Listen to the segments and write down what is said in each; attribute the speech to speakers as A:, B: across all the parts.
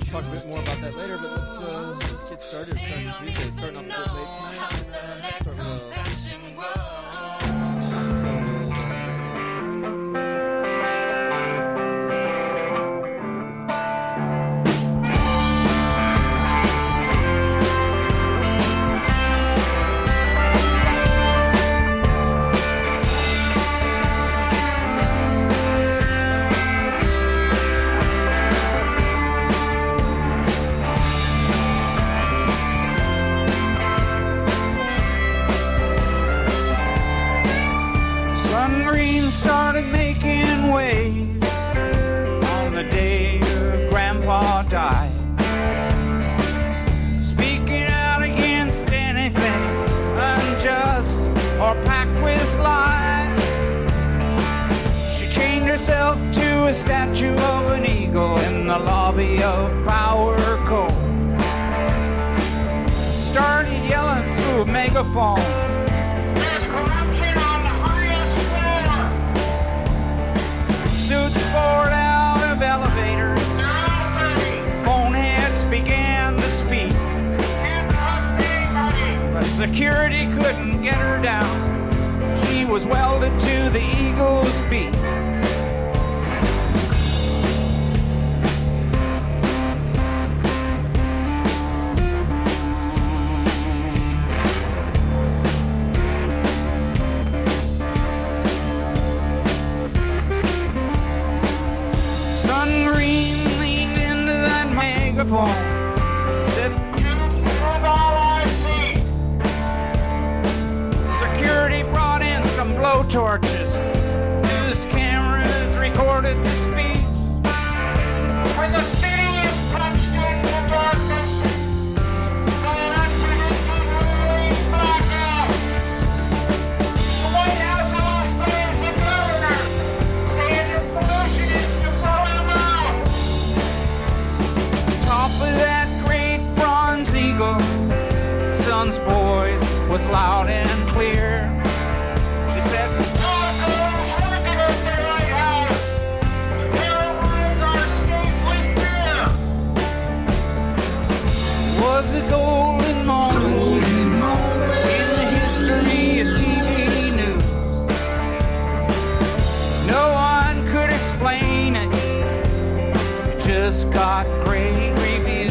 A: talk a bit more about that later, but let's get started. Charging Tuesday, starting off a bit late tonight. Start with
B: started making waves on the day Grandpa died, speaking out against anything unjust or packed with lies. She chained herself to a statue of an eagle in the lobby of Power Co. Started yelling through a megaphone, suits poured out of elevators, phone heads began to speak, but security couldn't get her down. She was welded to the eagle's beak. Said, "Truth all I see." Security brought in some blowtorches. News cameras recorded the speech. When the city is plunged into darkness, the unpredictable blackout. The White House lost the governor, saying the solution is to blow him out. Top of that great bronze eagle, son's voice was loud and clear. She said, was a golden moment in the history of TV news. No one could explain it, it just got great review.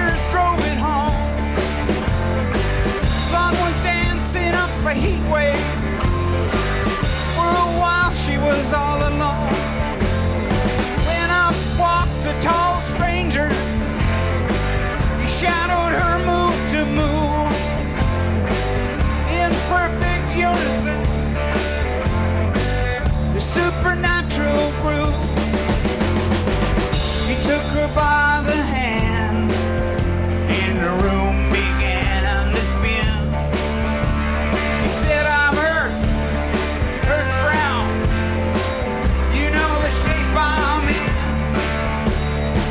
B: strangers drove it home. The sun was dancing up a heat wave. For a while she was all alone. When up walked a tall stranger, he shadowed her move to move in perfect unison, the supernatural groove. He took her by the hand, and the room began to spin. He said, I'm Earth, Earth brown. You know the shape I'm in.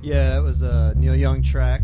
A: Yeah, it was a Neil Young track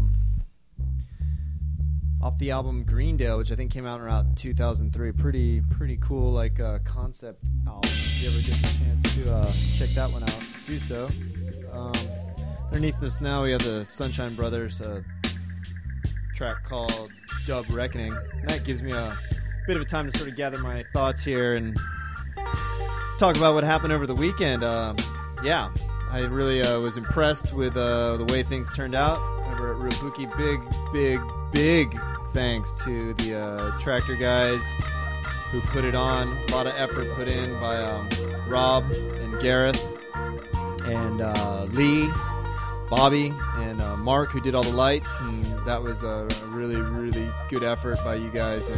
A: off the album Greendale, which I think came out around 2003. Pretty cool, like concept album. If you ever get the chance to check that one out, do so. Underneath this now we have the Sunshine Brothers track called Dub Reckoning. That gives me a bit of a time to sort of gather my thoughts here and talk about what happened over the weekend. Yeah, I really was impressed with the way things turned out over at Rubuki. Big thanks to the Tractor guys who put it on. A lot of effort put in by Rob and Gareth and Lee, Bobby, and Mark, who did all the lights, and that was a really good effort by you guys,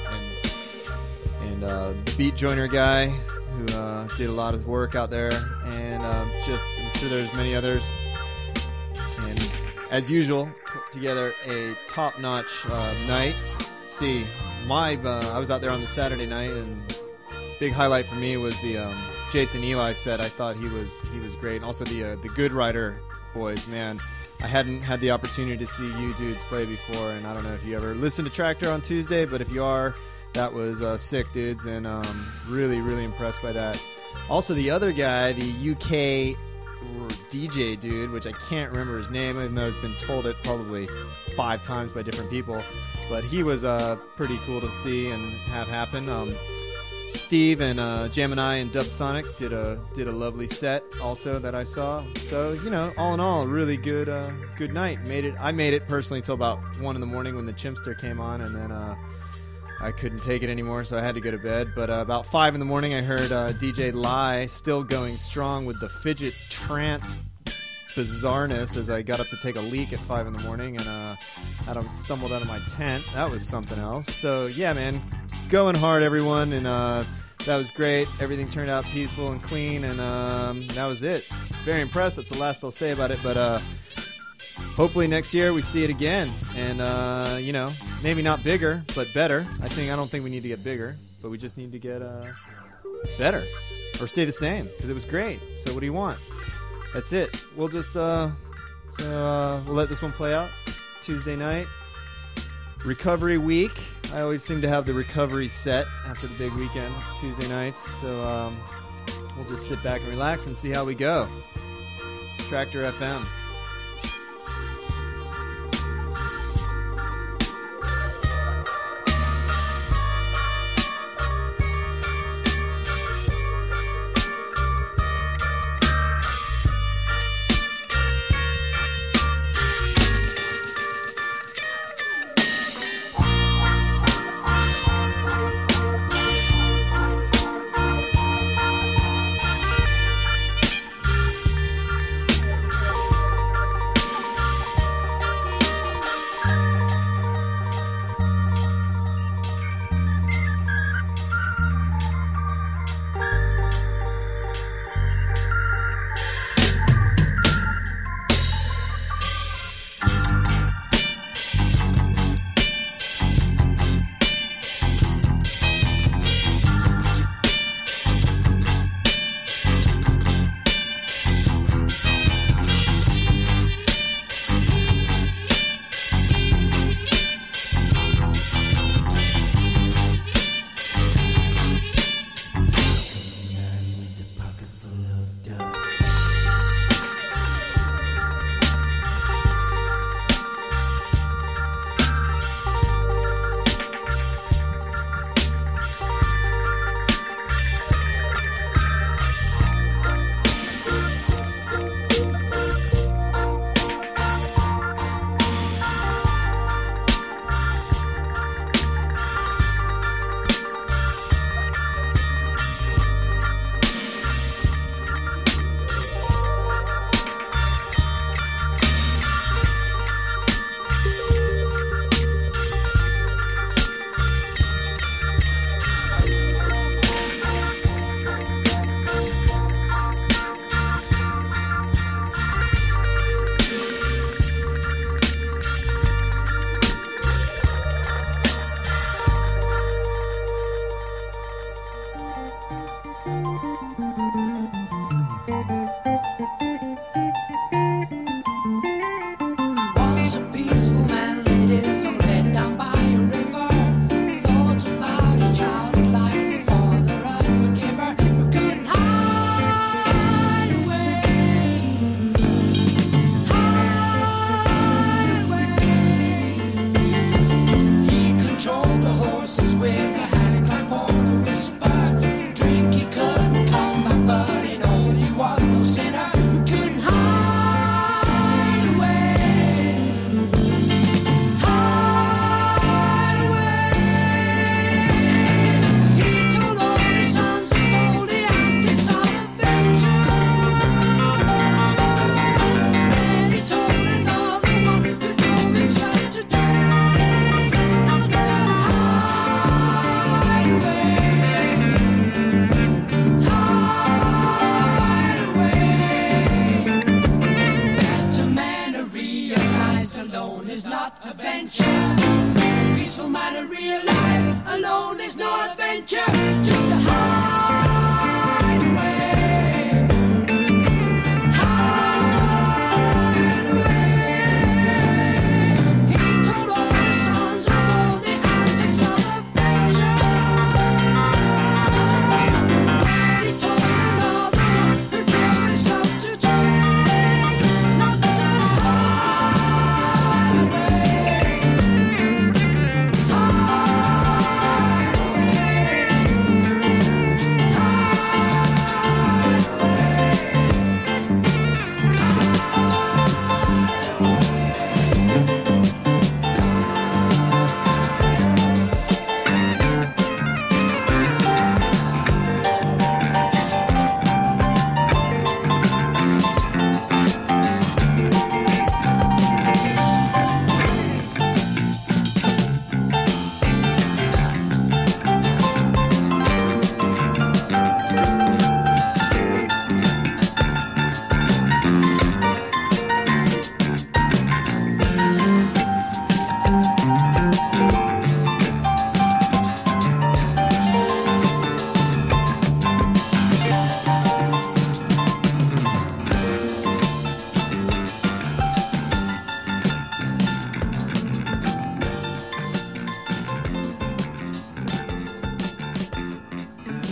A: and the beat joiner guy who did a lot of work out there, and I'm sure there's many others, and as usual, put together a top-notch night. Let's see, I was out there on the Saturday night, and big highlight for me was the Jason Eli set. I thought he was great, and also the Good Rider boys, man. I hadn't had the opportunity to see you dudes play before, and I don't know if you ever listened to Tractor on Tuesday, but if you are, that was sick, dudes, and really impressed by that. Also, the other guy, the UK DJ dude, which I can't remember his name, even though I've been told it probably 5 times by different people, but he was pretty cool to see and have happen. Steve and Gemini and Dub Sonic did a lovely set also that I saw. So, all in all, really good night. I made it personally till about 1 in the morning when the Chimpster came on, and then I couldn't take it anymore, so I had to go to bed. But about 5 in the morning, I heard DJ Lai still going strong with the fidget trance bizarreness as I got up to take a leak at 5 in the morning, and I stumbled out of my tent. That was something else. So, yeah, man. Going hard, everyone, and that was great. Everything turned out peaceful and clean, and that was it. Very impressed. That's the last I'll say about it, but hopefully next year we see it again, and maybe not bigger, but better. I don't think we need to get bigger, but we just need to get better or stay the same, because it was great. So what do you want? That's it. We'll just we'll let this one play out. Tuesday night, recovery week. I always seem to have the recovery set after the big weekend, Tuesday nights. So we'll just sit back and relax and see how we go. Tractor FM.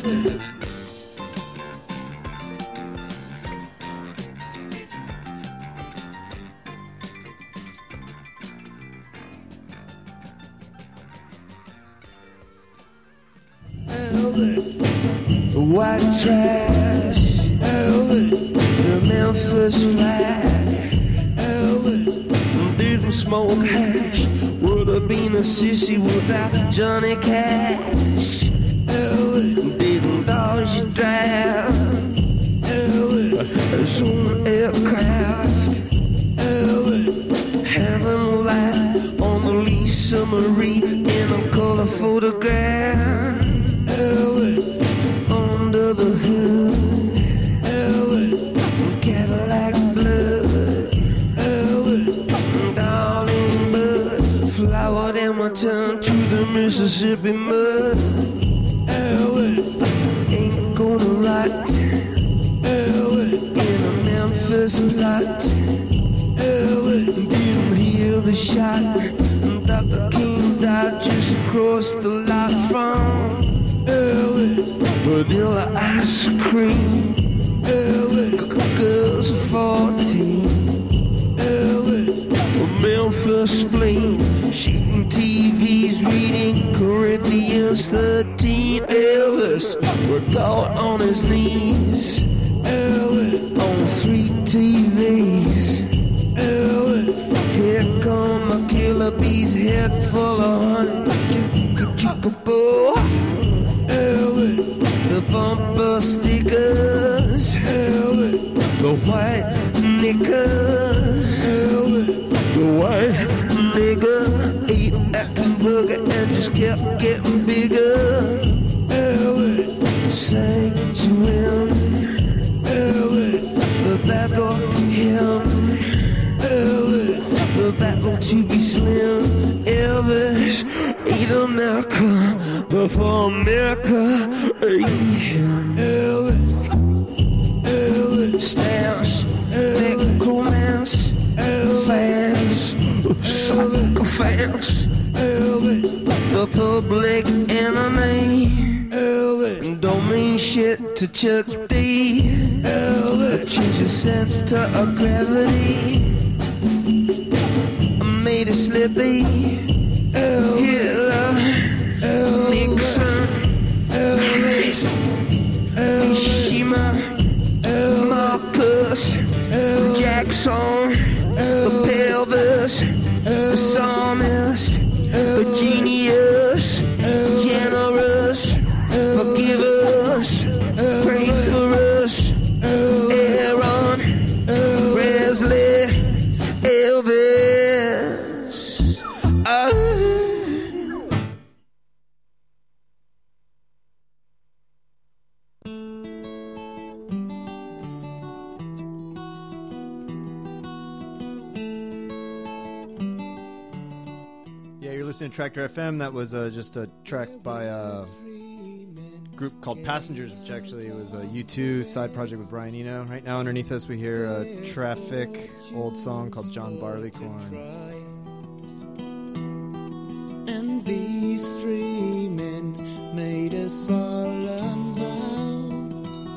C: White trash, Elvis, the Memphis Flash, Elvis, didn't smoke hash, would have been a sissy without Johnny Cash, Elvis, didn't dodge your draft, Elvis, his own aircraft, Elvis, having a light on the Lisa Marie in a color photograph, Elvis, under the hood, Elvis, Cadillac blood, Elvis, darling bud, flowered and my tongue to the Mississippi mud, Elvis, ain't gonna rot, Elvis, in a Memphis plot, Elvis, didn't hear the shot, Dr. King died just across the lot from Elvis, vanilla ice cream, Elvis, girls of 14, Elvis, Memphis spleen, shooting TVs, reading Corinthians 13, Elvis, we're caught on his knees, Elvis, on 3 TVs, Elvis, here come my killer bees, head full of honey, choo-ka-choo-ka-boo, Elvis, the bumper stickers, Elvis, the white knickers, Elvis, the white nigga ate that burger and just kept getting bigger, Elvis, sang to him, Elvis, the battle hymn, Elvis, the battle to be slim, Elvis, ate America before America ate him, Elvis, Elvis, stance, necromance, fans, soccer fans, Elvis, the public enemy, Elvis, don't mean shit to Chuck D, Elvis, change the center of gravity, made it slippy, Hitler, Nixon, Elvis, Hiroshima, Marcus, Jackson, the pelvis, the psalmist, the genius, generous, forgive us, pray for us, Aaron, Presley, Elvis.
A: Yeah, you're listening to Tractor FM. That was just a track by a group called Passengers, which actually was a U2 side project with Brian Eno. Right now underneath us we hear a Traffic old song called John Barleycorn.
D: And these 3 men made a solemn vow.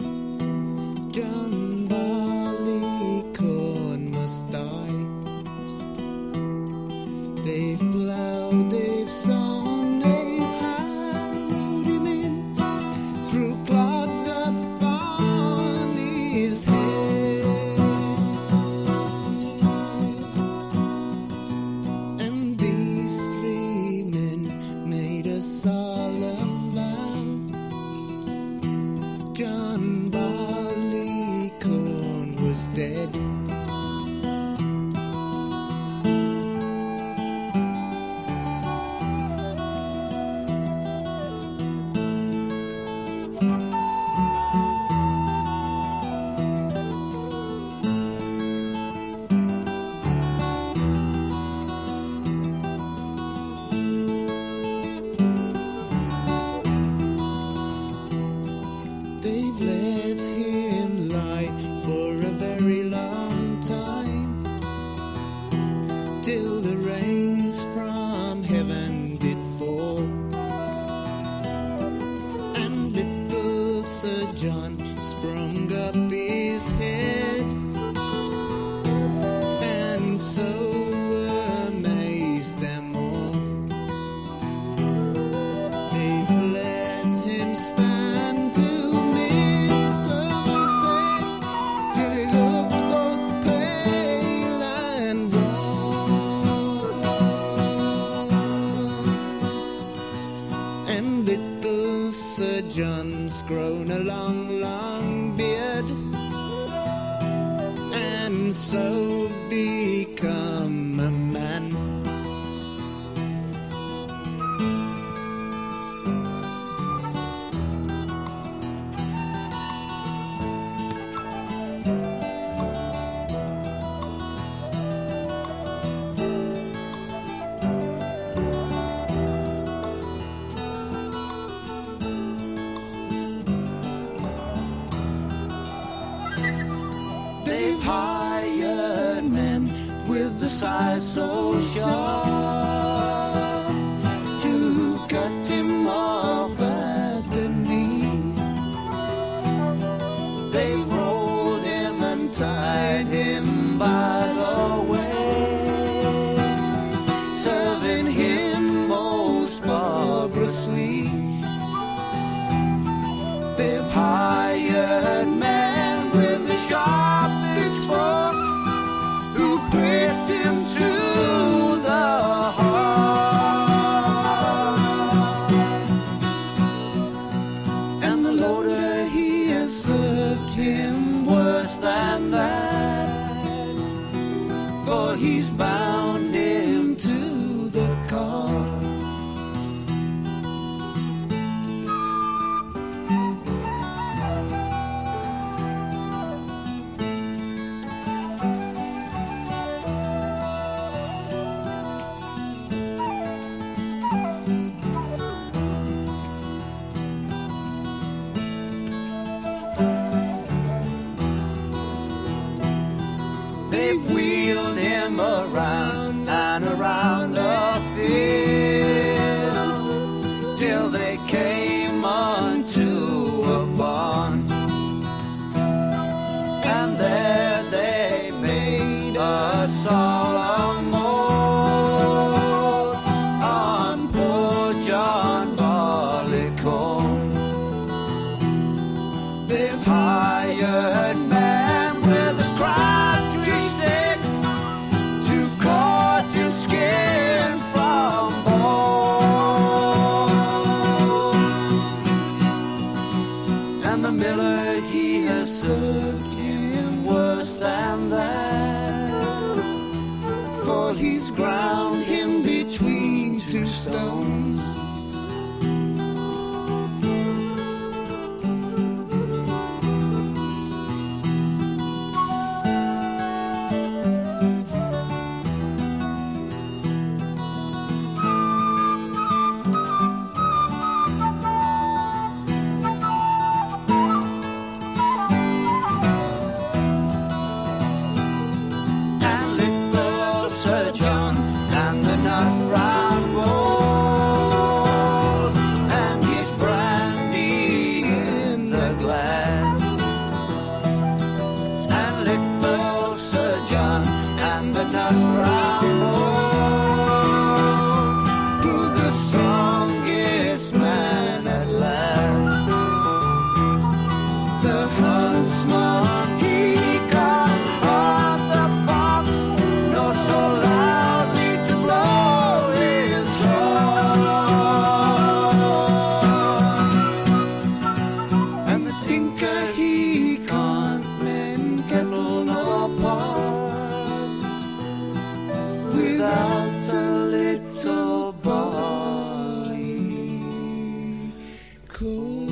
D: John Barleycorn must die. They've plowed, they've sown, they've harrowed him in, threw clods upon his head. And these 3 men made a solemn vow. John Barleycorn was dead. John sprung up his head, and so amazed them all. They've let him stand till Midsummer's Day, till he looked both pale and worn. And little Sir John's grown a long, long beard, and so become a man. They've hired men with the side so sharp to cut him off at the knee. They rolled him and tied him by the way, serving him most barbarously. They've hired men with the sharp pitchforks who pricked him to the heart. And the loader, he has served him worse than that, for he's bound him to the car. They've wheeled him around and around the field till they came unto a barn, and there they made a solemn oath on poor John Barleycorn. They've hired men with a crabtree sticks to cut him skin from bone. And the miller, he has served him worse than that, for he's ground him between two stones. And little Sir John and the nut round bowl, and his brandy in the glass. And little Sir John and the nut round bowl grew the strongest man at last. The huntsman, he caught the fox, nor so loudly to blow his horn. And the tinker, he can't mend kettle nor pots without a little barleycorn.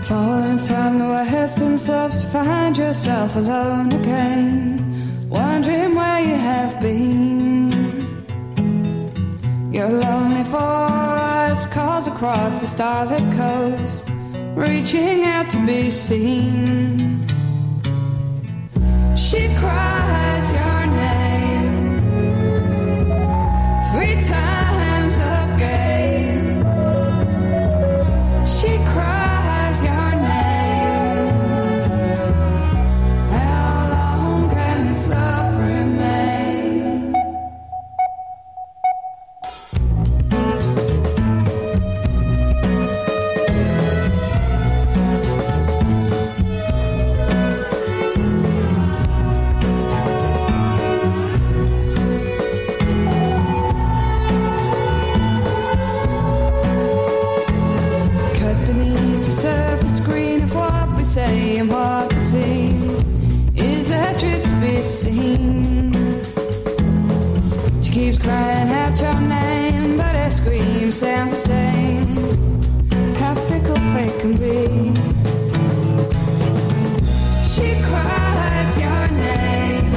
E: Falling from the western slopes to find yourself alone again, wondering where you have been. Your lonely voice calls across the starlit coast, reaching out to be seen. She cries your name 3 times again. She cries your name. How long can this love remain? And what we see is a truth to be seen. She keeps crying out your name, but her scream sounds the same. How fickle fate can be. She cries your name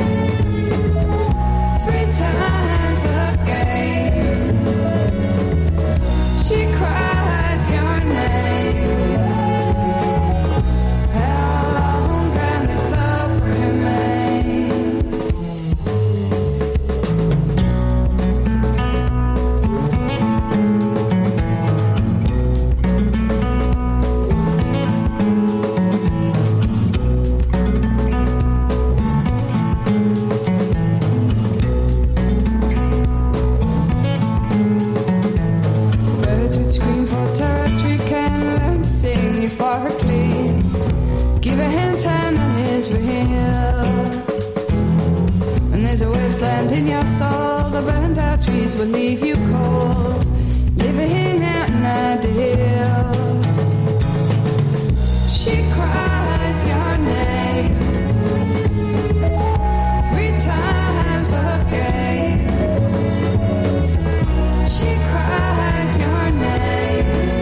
E: 3 times again. She cries your name. Land in your soul, the burned out trees will leave you cold, living out an ideal. She cries your name 3 times again. She cries your name.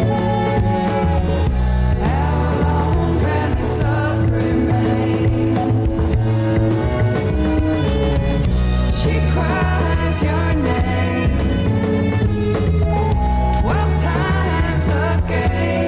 E: How long can this love remain? She cries your name 12 times again.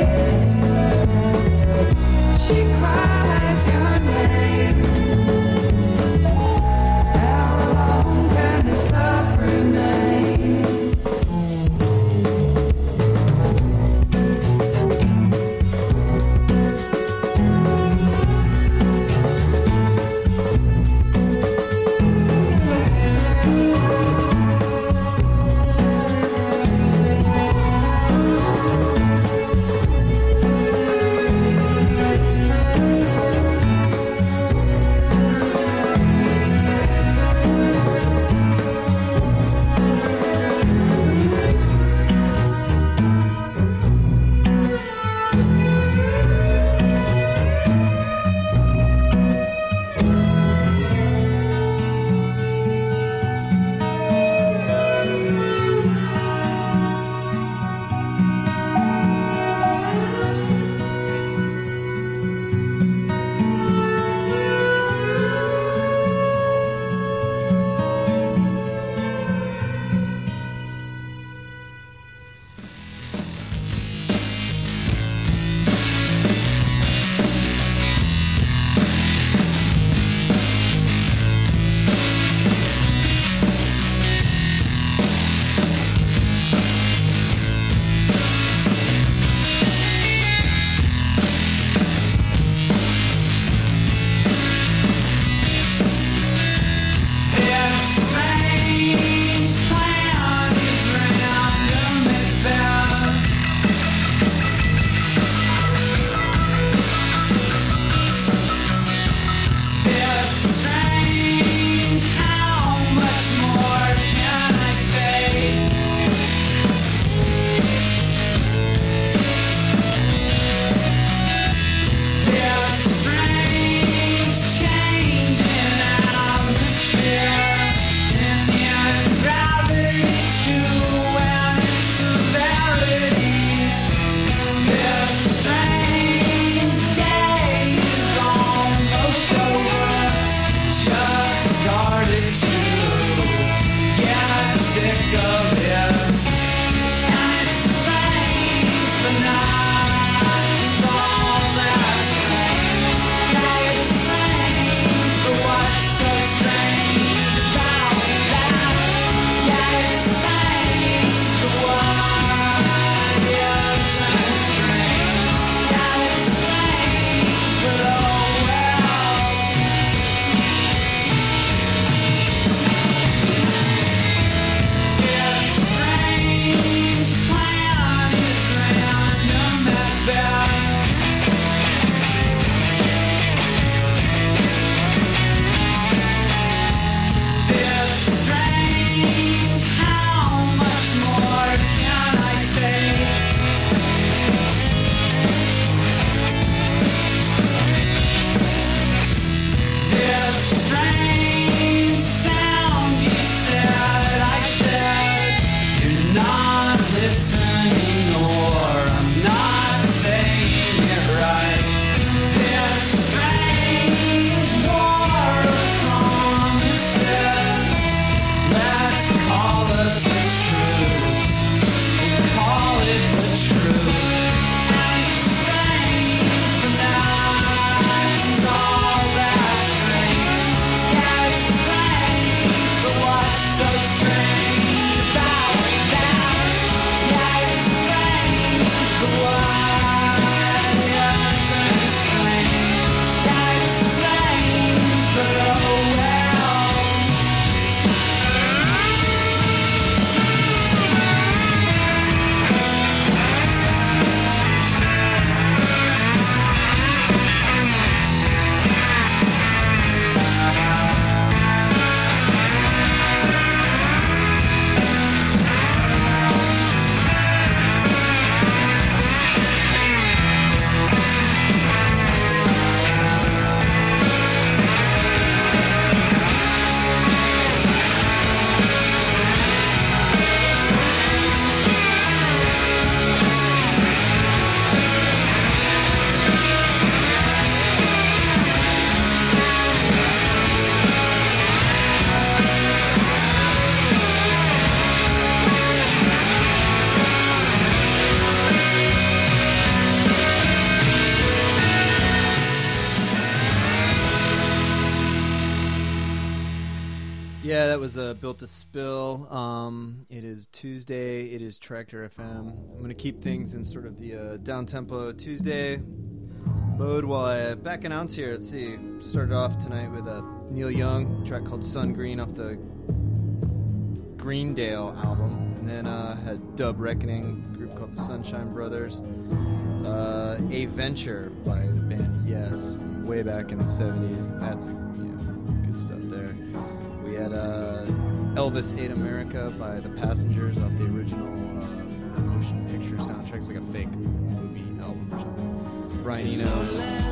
A: Yeah, that was Built to Spill. It is Tuesday. It is Tractor FM. I'm going to keep things in sort of the down-tempo Tuesday mode while I back announce here. Let's see. Started off tonight with a Neil Young track called Sun Green off the Greendale album. And then had Dub Reckoning, a group called the Sunshine Brothers. A Venture by the band Yes, from way back in the 70s. That's good stuff there. We had Elvis Ate America by The Passengers off the original motion picture soundtrack. It's like a fake movie album or something. Brian Eno.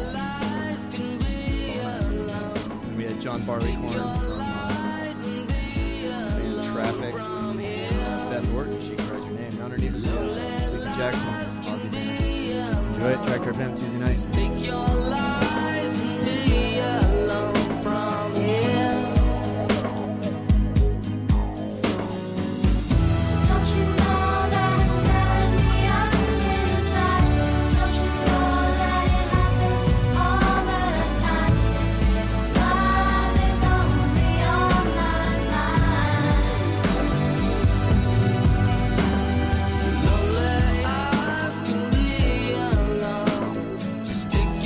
A: And we had John Barleycorn from band Traffic. Beth Orton, She Cries Your Name. Underneath the Sleepy Jackson, Ozzy Band. Enjoy it, Tractor FM Tuesday night.
C: Take your lies and be alone from here. Don't you know that it's tearing me up inside? Don't you know that it happens all the time? This love is only on my mind. Lonely eyes can be alone. Just take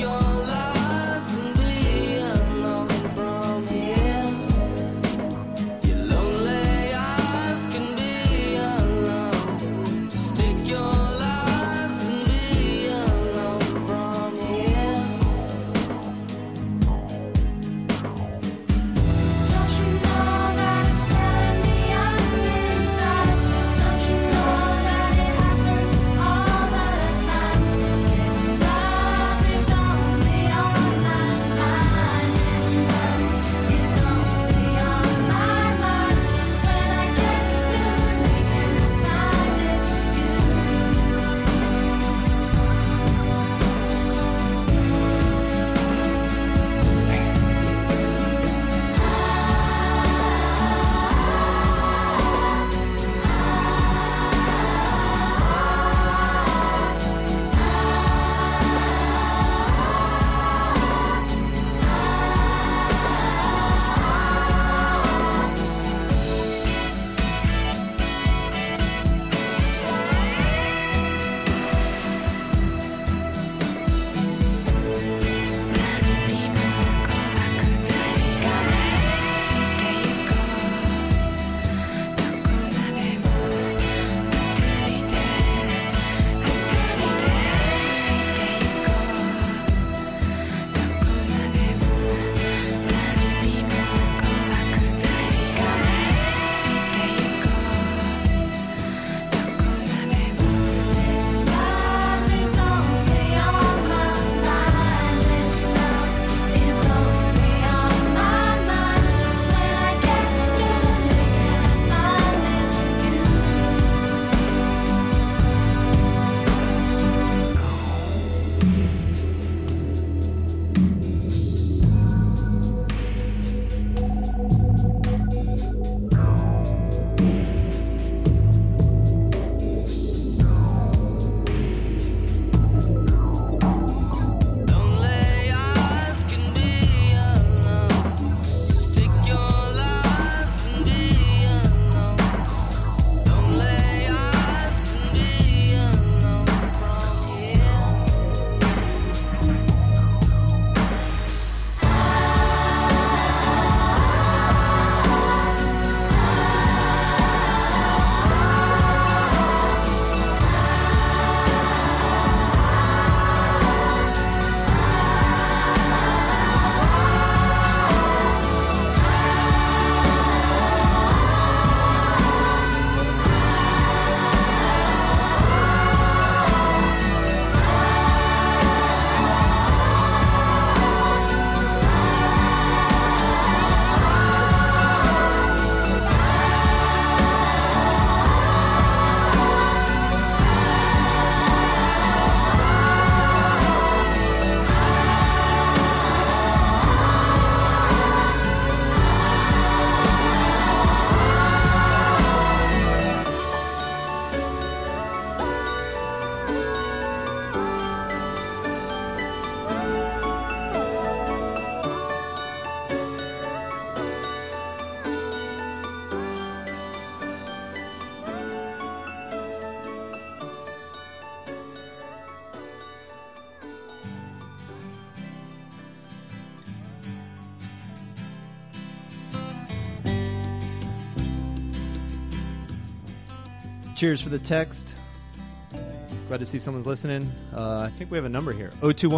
A: Cheers for the text. Glad to see someone's listening. I think we have a number here.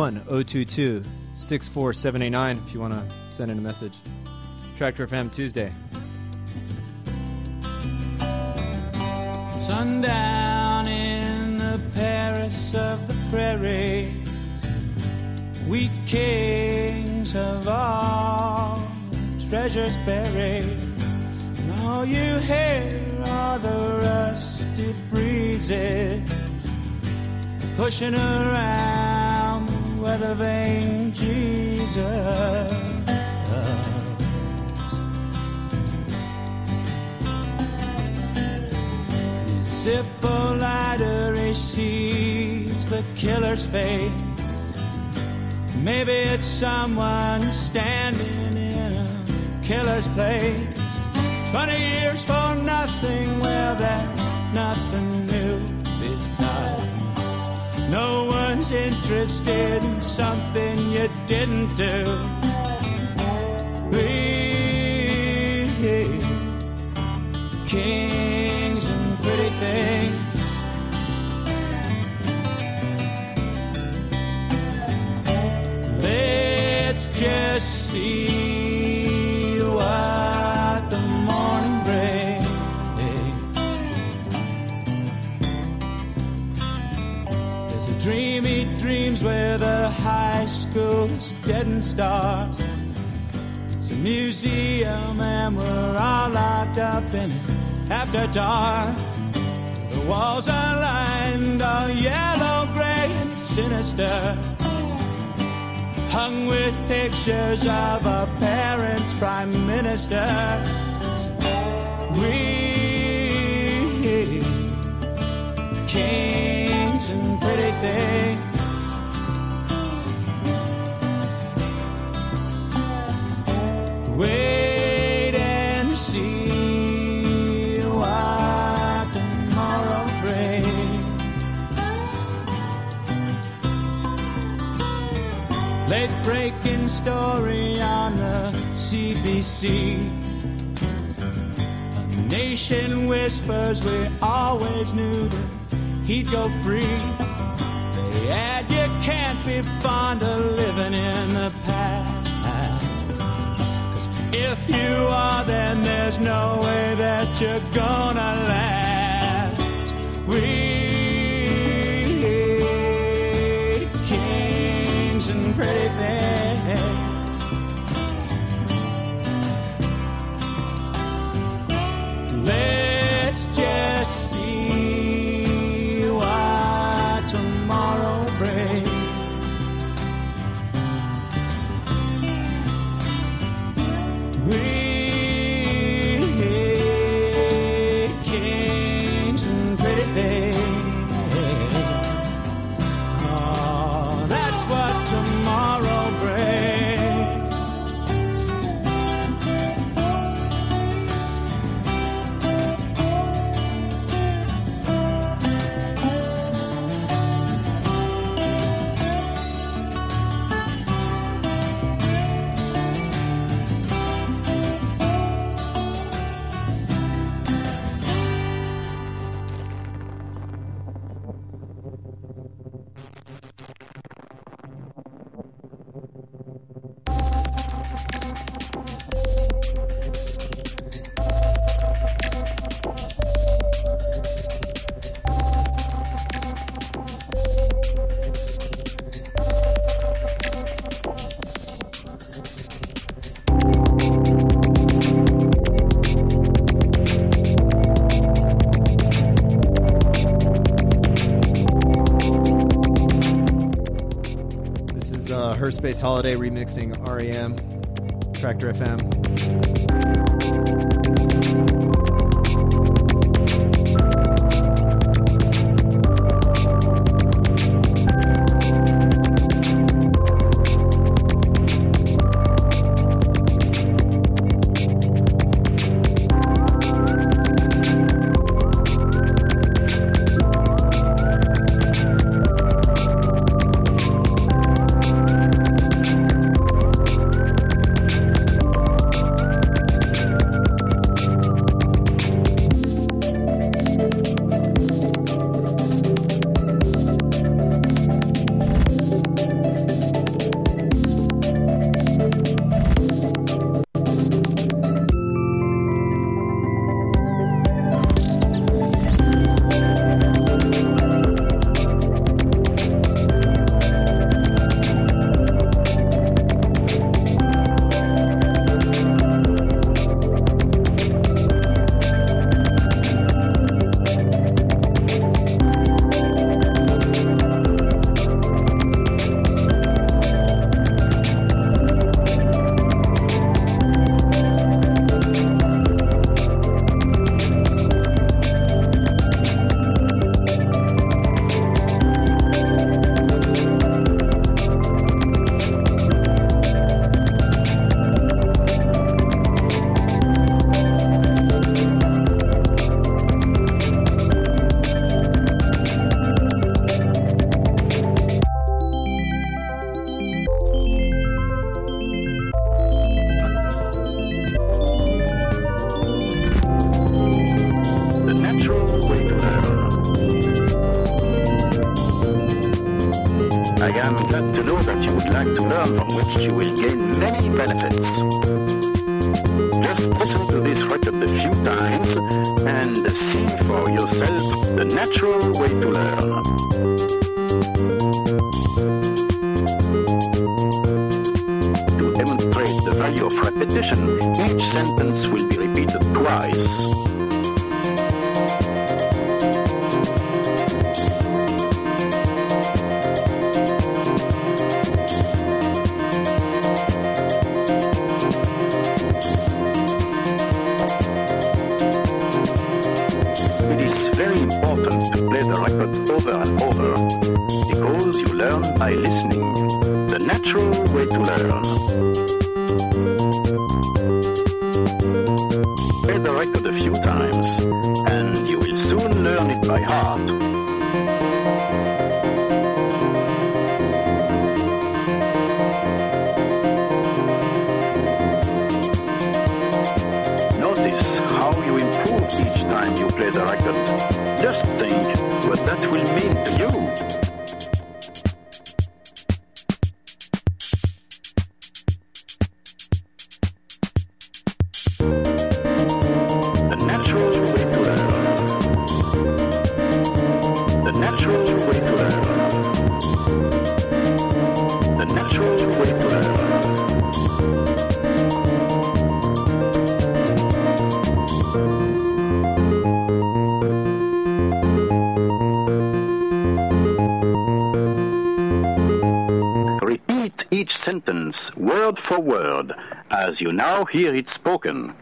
A: 021-022-64789 if you want to send in a message. Tractor FM Tuesday.
B: Sundown in the Paris of the prairie, we kings of all treasures buried, and all you hear are the rusty breezes pushing around the weather vane Jesus. Zippo-lighter, he sees the killer's face. Maybe it's someone standing in a killer's place. 20 years for nothing, well, that's nothing new. Besides, no one's interested in something you didn't do. We kings and pretty things, let's just see what the morning brings. There's a dream he dreams where the high school's dead and stark. It's a museum and we're all locked up in it after dark. The walls are lined all yellow, gray, and sinister, hung with pictures of our parents' prime ministers. We kings and pretty things, wait and see what tomorrow brings. Late breaking story on the CBC. A nation whispers we always knew that he'd go free. They add you can't be fond of living in the past. If you are, then there's no way that you're gonna last. We kings and pretty things, let's just see what tomorrow brings. We kings and pretty things, oh, that's what tomorrow brings.
A: Her Space Holiday remixing REM, Tractor FM.
F: to learn from which you will gain many benefits. Just listen to this record a few times and see for yourself the natural way to learn. To demonstrate the value of repetition, each sentence will be repeated twice. Over and over, because you learn by listening. The natural way to learn. Play the record a few times, and you will soon learn it by heart. Notice how you improve each time you play the record. Just think what that will mean to you. The natural way to learn. The natural way to learn. The natural way to learn. Each sentence, word for word, as you now hear it spoken.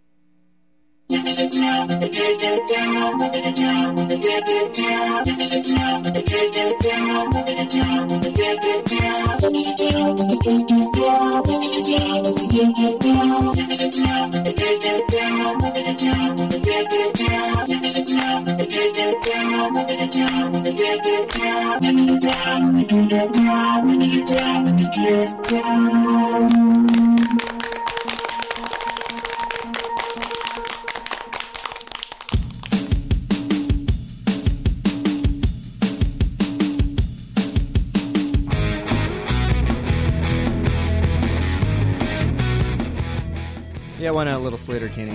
A: Yeah, why not a little Slater Kenny?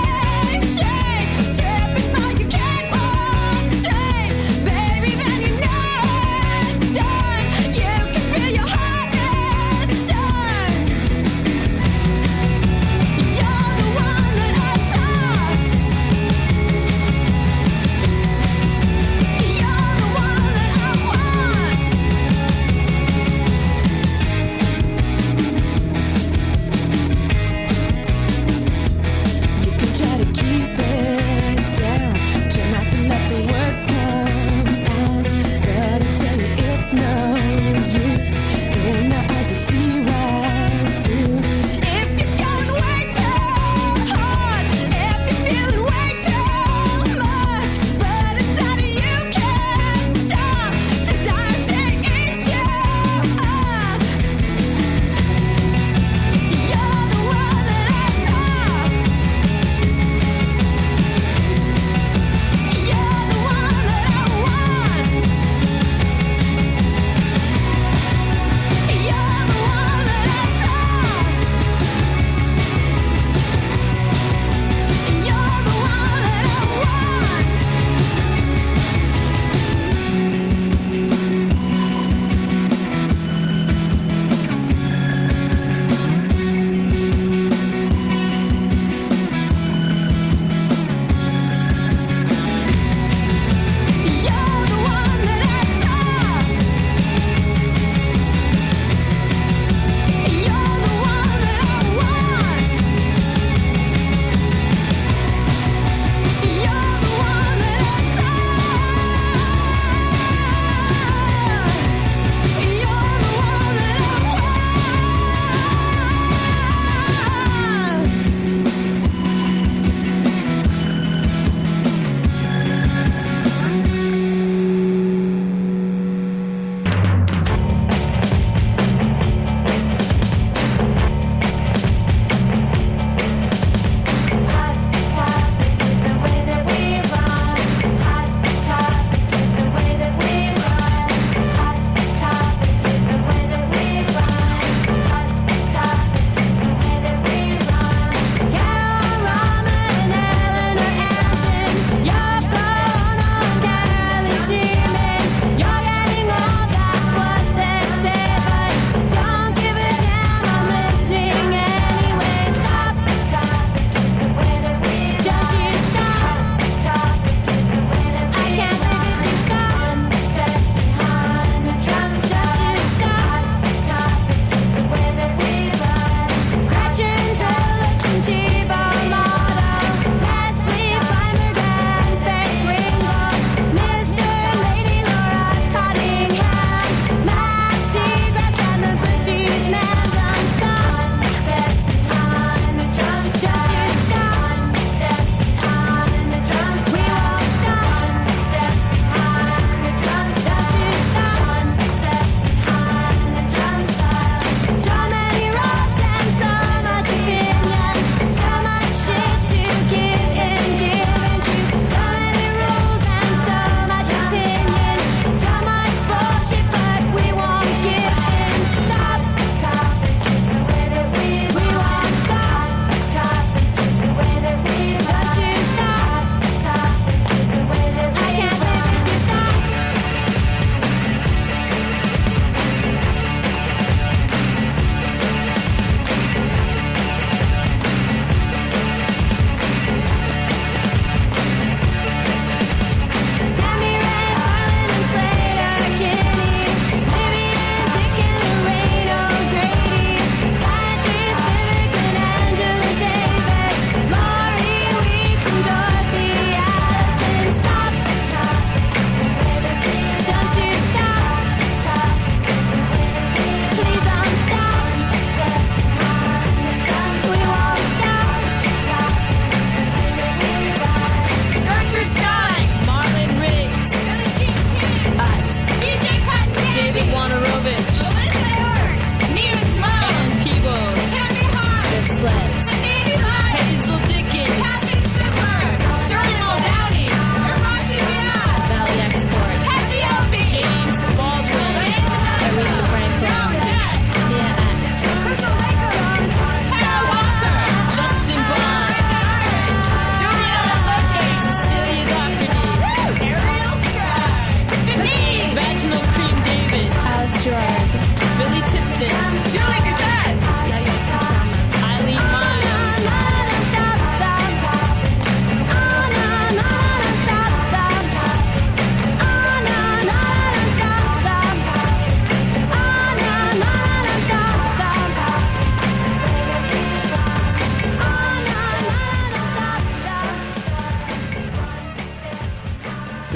C: Baby, then you know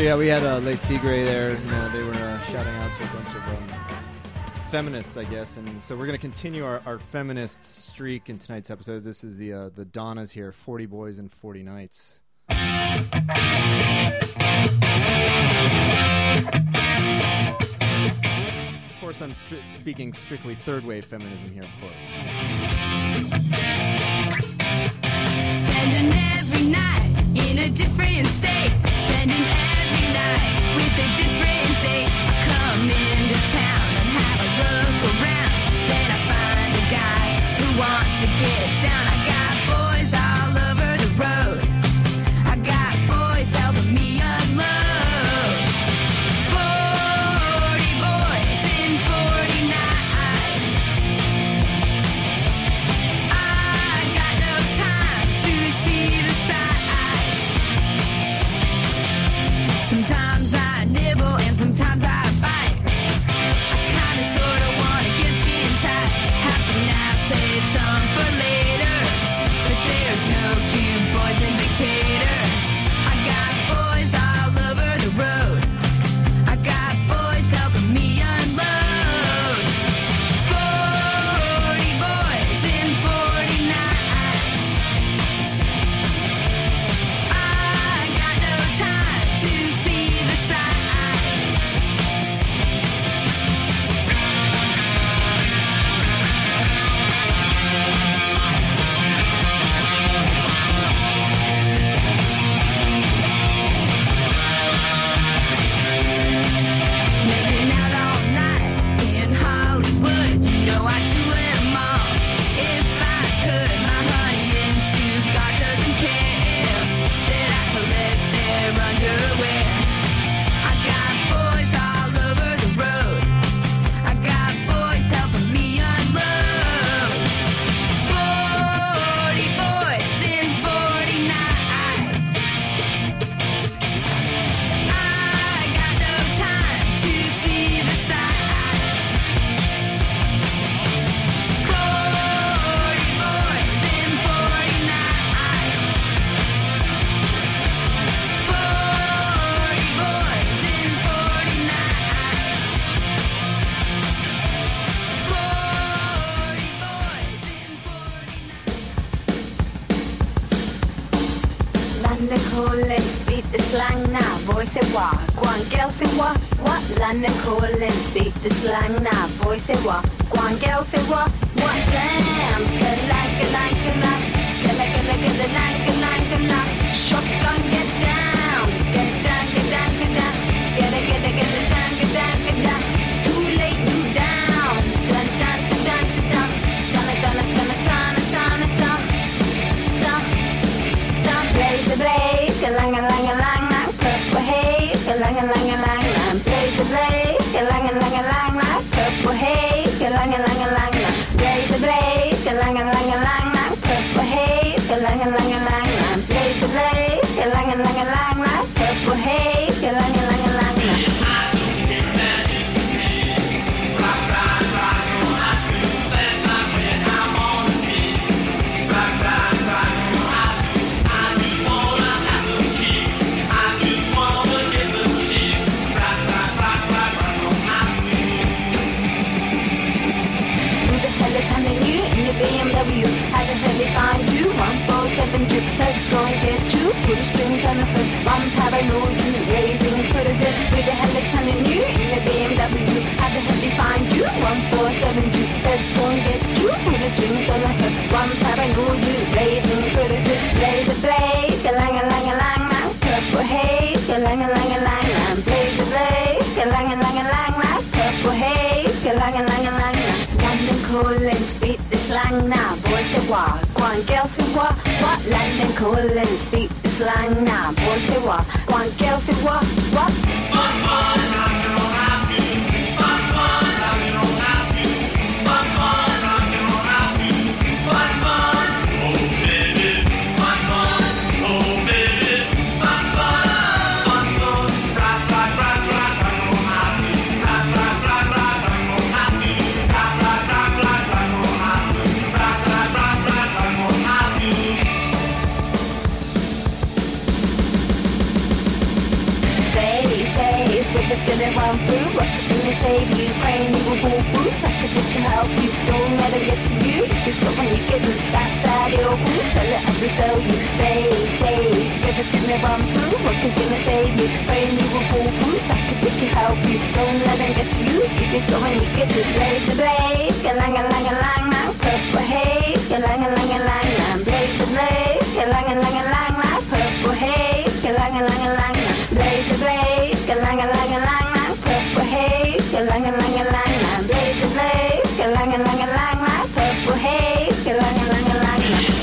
A: So yeah, we had Le Tigre there. You know, they were shouting out to a bunch of feminists, I guess. And so we're going to continue our feminist streak in tonight's episode. This is the Donnas here, 40 Boys and 40 Nights. Of course, I'm speaking strictly third wave feminism here, of course.
E: Spending every night in a different state. Spending every night with a different date. I come into town and have a look around. Then I find a guy who wants to get down. I got boys all over the road. I got boys helping me unload. 40 boys in 40 nights. I got no time to see the sights. Sometimes I nibble and sometimes I bite. I kinda sorta wanna get skin tight. Have some naps, save some for later. But there's no cute boys in Decatur. I got boys all over the road. I got boys helping me unload. 40 boys in 40 nights. I got no time to see the sights. Making out all night in Hollywood. You know I do them all. If I could, my honey in cigar doesn't care that I collect their underwear. I got boys all over the road. I got boys helping me unload. 40 boys in 40 nights. I got no time to see the sights. 40 boys in 40 nights. 40 boys in 40 nights. 40 boys in 40 nights.
C: London calling, speak the slang now. Boy say what? Go on, girl say what? What? London calling, speak the slang now. Boy say what? Go on, girl say what? What slam? Like. Shotgun, get down. Get down. Get down. Too late, you down. Dun. Blaze the blaze, lang, purple haze, lang, blaze the blaze, lang, purple haze, lang, blaze the blaze, lang, purple haze, lang, blaze the blaze, lang, purple haze, lang. Who the hell is handing you in your BMW? Haven't heard they find you. 1472. Let's go and get you. Put the strings on the hood. I'm paranoid, you raising for the hood. Who the hell is handing you in your BMW? Haven't heard they find you. 1472. Let's go and get you. Put the strings on the hood. I'm paranoid, you raising for the hood. Blaze a blaze, lang, purple haze, lang, blaze a blaze, lang, purple haze, lang. London calling, speak the slang now. Boy say what? Go on, girl say what? What? London calling, speak the slang now. Boy say what? Go on, girl say what? What? River's gonna run through, Rocket's gonna save you. Praying you will pull through, sucker that can help you. Don't let it get to you, just go when you get to that side, it'll pull. Sell it as to sell you, save. River's gonna run through, Rocket's gonna save you. Praying you will pull through, sucker that can help you. Don't let it get to you, just go when you get to blaze the blaze. Galang-a-lang-a-lang, purple haze. Galang-a-lang-a-lang, blaze the blaze. Galang-a-lang-a-lang, purple haze. Galang-a-lang-a-lang, blaze the blaze. Galang-a-lang-a-lang, purple haze. Galang-a-lang-a-lang, blaze the blaze. Galang-a-lang-a-lang, purple haze. Galang-a-lang-a-lang.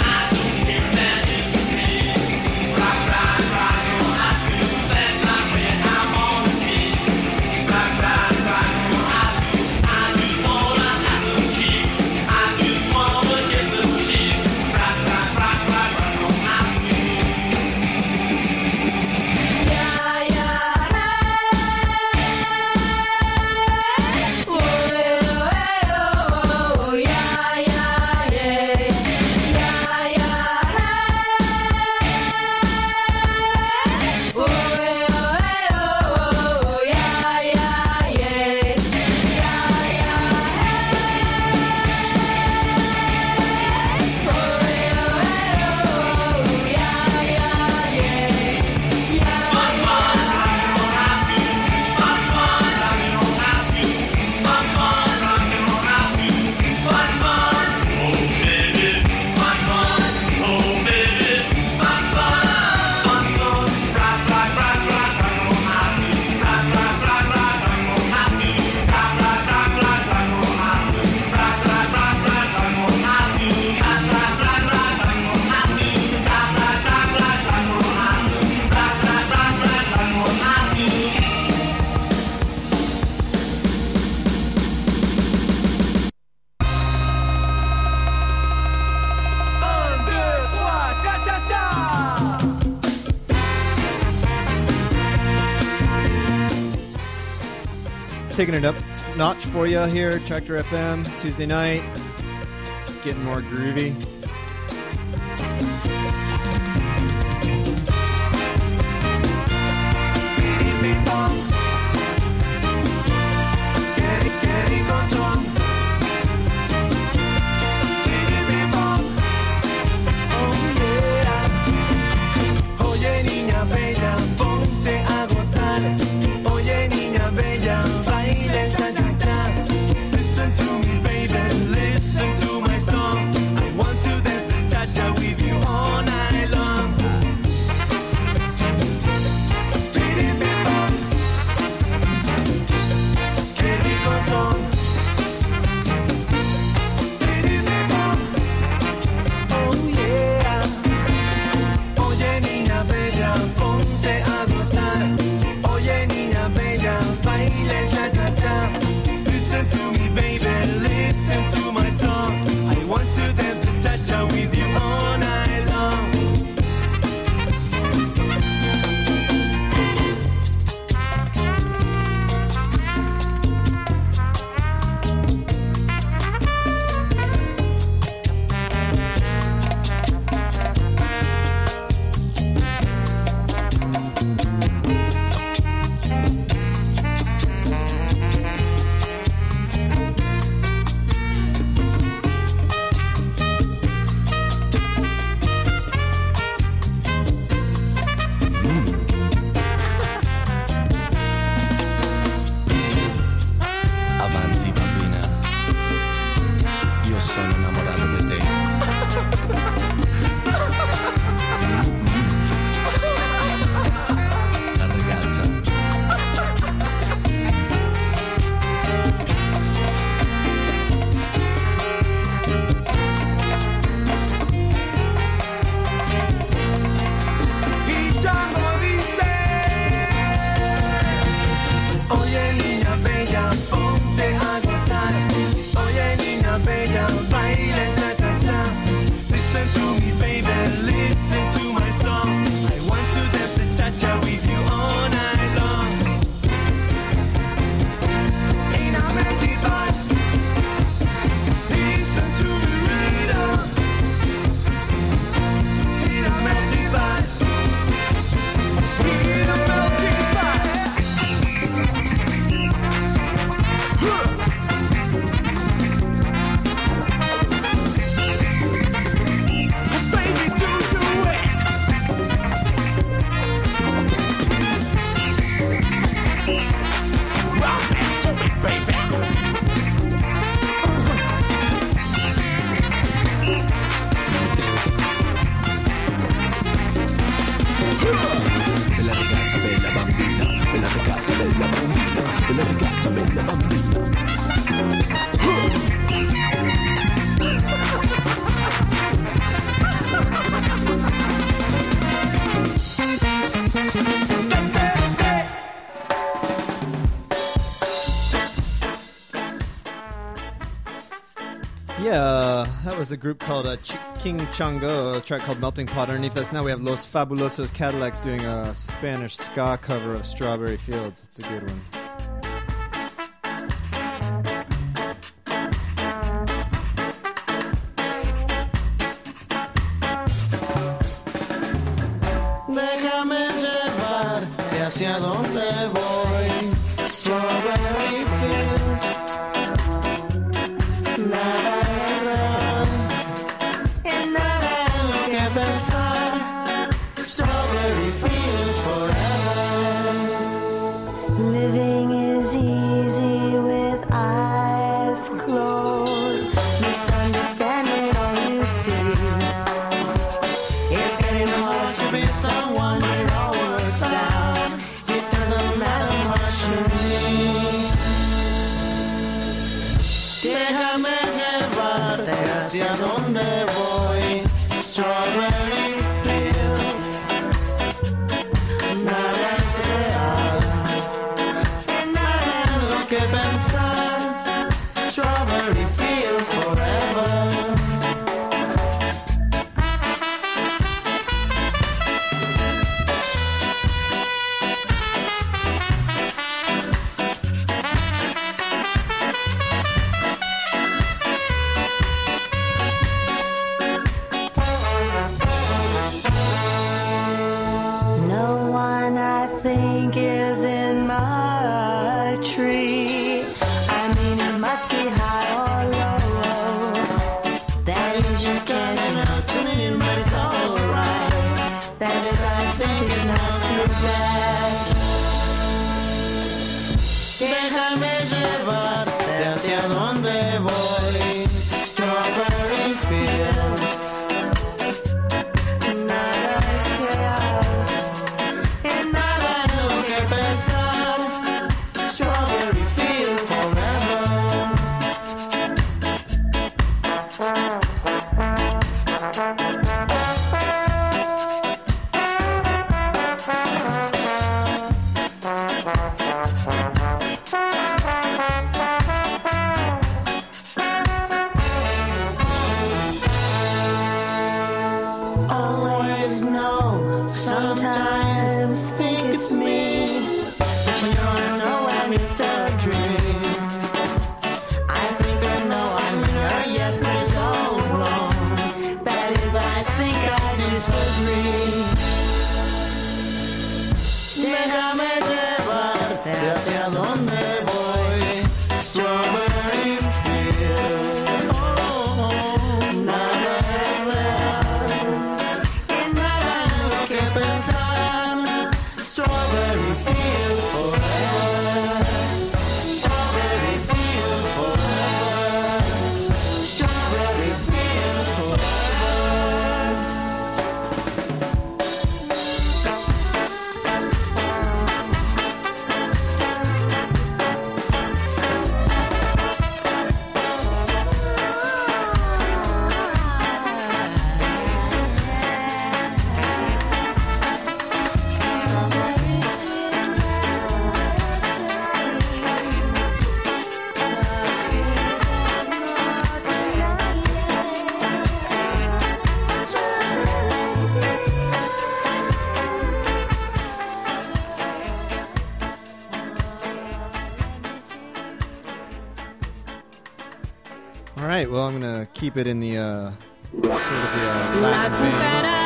A: Taking it up notch for you here, Tractor FM, Tuesday night. It's getting more groovy.
G: Oye niña bella, ponte a gozar. Oye niña bella, baila el cha cha cha. Listen to me baby, listen to my song. I want
A: That was a group called King Chango, a track called Melting Pot. Underneath us now we have Los Fabulosos Cadillacs doing a Spanish ska cover of Strawberry Fields. It's a good one.
D: Déjame llevarte hacia donde voy. Strawberry Fields. Nada es real, en nada en lo que pensar. Strawberry Fields forever.
H: Living is easy with eyes closed. Misunderstanding all you see.
D: It's getting hard to be someone it all works out. It doesn't matter much to me. Déjame llevarte hacia donde voy. Strawberry Fields. Nada es real, en nada en lo que pensar. Strawberry Fields forever.
H: No one I think is in my tree. I mean, it must be high or low. That is, you can't know tune in, but it's alright. That is, I think it's not too bad.
D: Déjame llevarte hacia donde voy. Strawberry Fields.
H: Nada es real,
D: En nada en lo que pensar. Strawberry Fields forever. Always know, sometimes think it's me, but you don't know when it's a dream. I think I know I'm here, yes, but it's all wrong. That is, I think I disagree. Déjame llevarte hacia donde voy. Strawberry Fields. Oh, nada es real, en nada en lo que pensar. Strawberry Fields forever. Strawberry Fields forever. Strawberry Fields forever.
A: All right, well, I'm going to keep it in the sort of the Latin vein.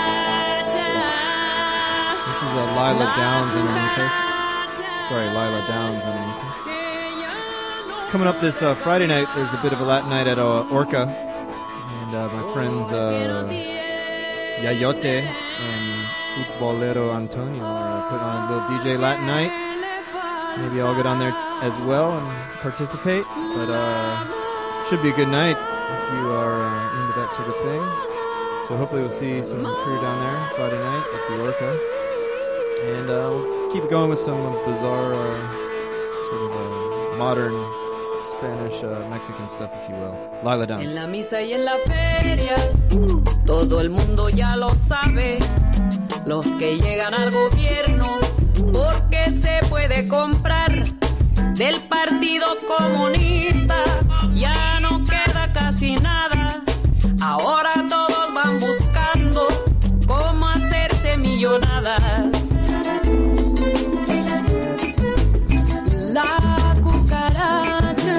A: This is Lila Downs underneath us. Sorry, Lila Downs underneath us. Coming up this Friday night, there's a bit of a Latin night at Orca. And my friends Yayote and Futbolero Antonio are putting on a little DJ Latin night. Maybe I'll get on there as well and participate. But should be a good night if you are into that sort of thing. So hopefully we'll see some crew down there Friday night at the Orca. And we'll keep going with some bizarre, sort of modern Spanish, Mexican stuff, if you will. Lila Downs.
I: En la misa y en la feria, todo el mundo ya lo sabe. Los que llegan al gobierno, porque se puede comprar. Del Partido Comunista ya no queda casi nada. Ahora todos van buscando cómo hacerse millonadas. La cucaracha,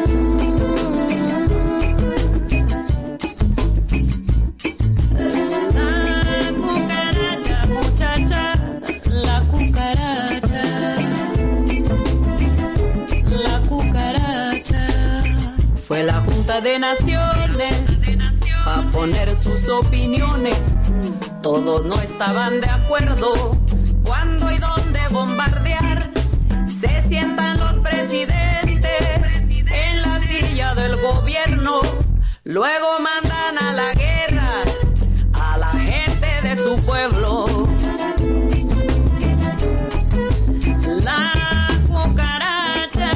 I: muchacha, la cucaracha, la cucaracha. Fue la Junta de Naciones a poner sus opiniones. Todos no estaban de acuerdo cuándo y dónde bombardear. Se sientan los presidentes en la silla del gobierno. Luego mandan a la guerra a la gente de su pueblo. La cucaracha,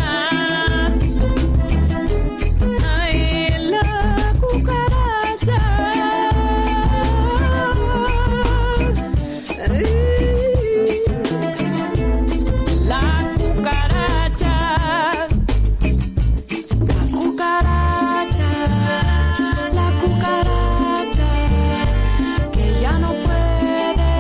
I: ay, la cucaracha, la cucaracha, la cucaracha, que ya no puede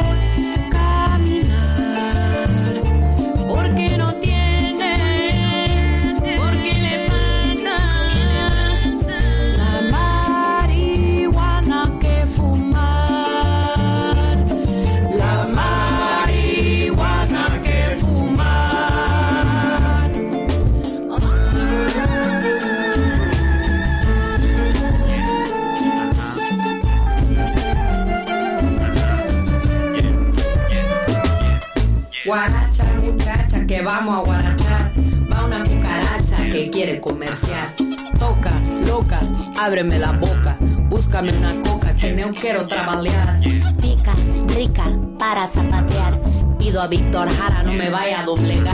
I: caminar, porque no tiene, porque le falta la marihuana que fumar, la marihuana que fumar. Guaracha, muchacha, que vamos a guarachar. Va una cucaracha que quiere comerciar. Toca, loca, ábreme la boca. Búscame una coca que no quiero trabajar.
H: Pica, rica, para zapatear.
I: Pido a Víctor Jara, no me vaya a doblegar.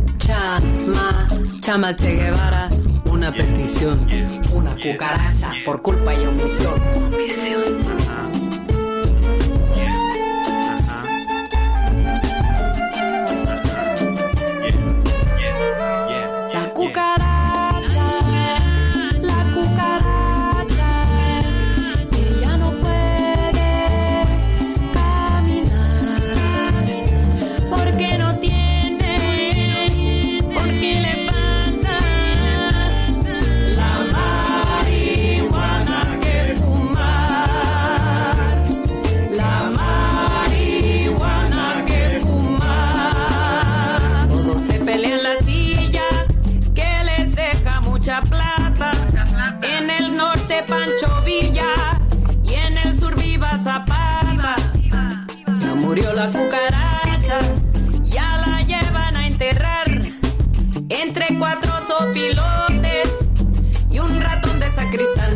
I: Chama Che Guevara, una petición. Una cucaracha por culpa y omisión. La cucaracha, que ya no puede caminar, porque no tiene, porque le falta la marihuana que fumar, la marihuana que fumar. Todos se pelean la silla que les deja mucha plata. En el norte Pancho Villa y en el sur Viva Zapata. Ya murió la cucaracha, ya la llevan a enterrar entre 4 sopilotes y un ratón de sacristán.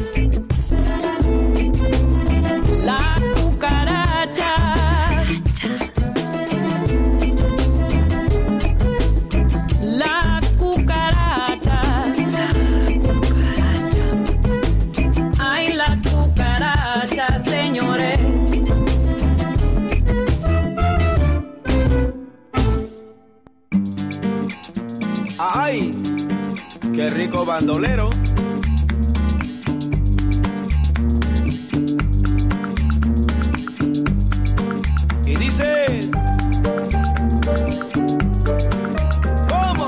I: La cucaracha, la cucaracha, ay, la cucaracha, señores.
G: ¡Ay! ¡Qué rico bandolero! Y dice... ¿Cómo?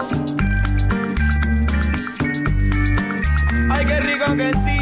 G: ¡Ay, qué rico que sí!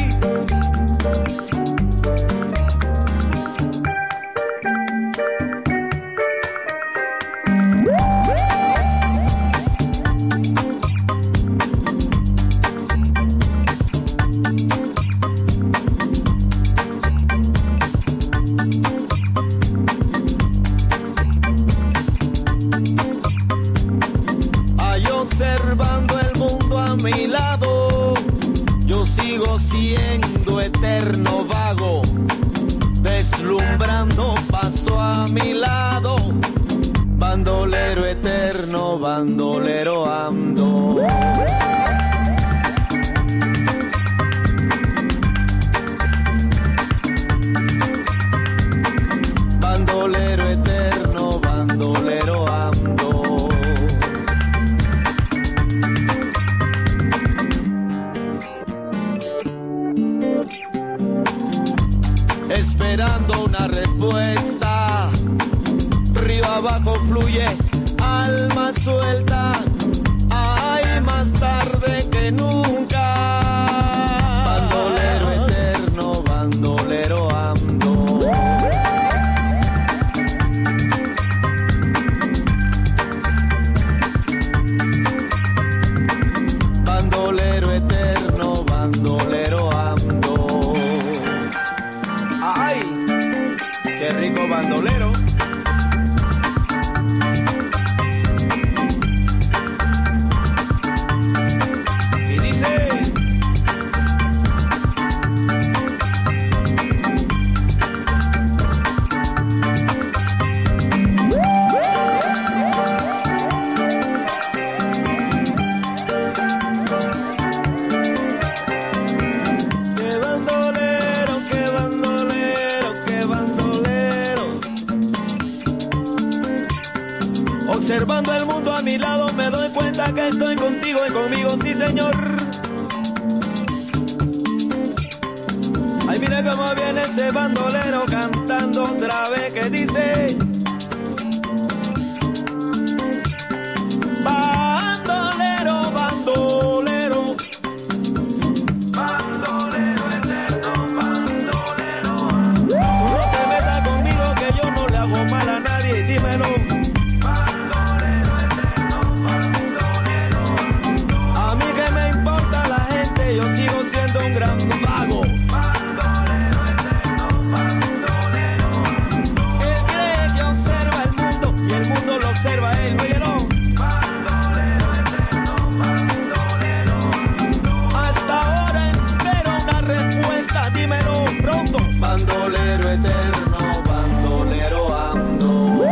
G: Ay, observando el mundo a mi lado, yo sigo siendo eterno vago, deslumbrando paso a mi lado, bandolero eterno, bandolero ando. Bandolero eterno, bandolero ando. trabajo fluye, alma suelta, hay más tarde que nunca. Bandolero eterno, bandolero ando. Bandolero eterno, bandolero ando. ¡Ay! ¡Qué rico bandolero! Y dice... ¡Qué bandolero, qué bandolero, qué bandolero! Observando el mundo a mi lado me doy cuenta que estoy contigo y conmigo, sí señor. Ay, mira cómo viene ese bandolero cantando otra vez que dice... Bandolero, bandolero, bandolero eterno, bandolero. No te metas conmigo que yo no le hago mal a nadie, dímelo. Bandolero eterno, bandolero. A mí que me importa la gente, yo sigo siendo un gran vago. Bandolero eterno, bandolero. Él cree que observa el mundo y el mundo lo observa a él, óyelo. Bandolero eterno, bandolero. Hasta ahora espero una respuesta, dímelo pronto. Bandolero eterno, bandolero ando.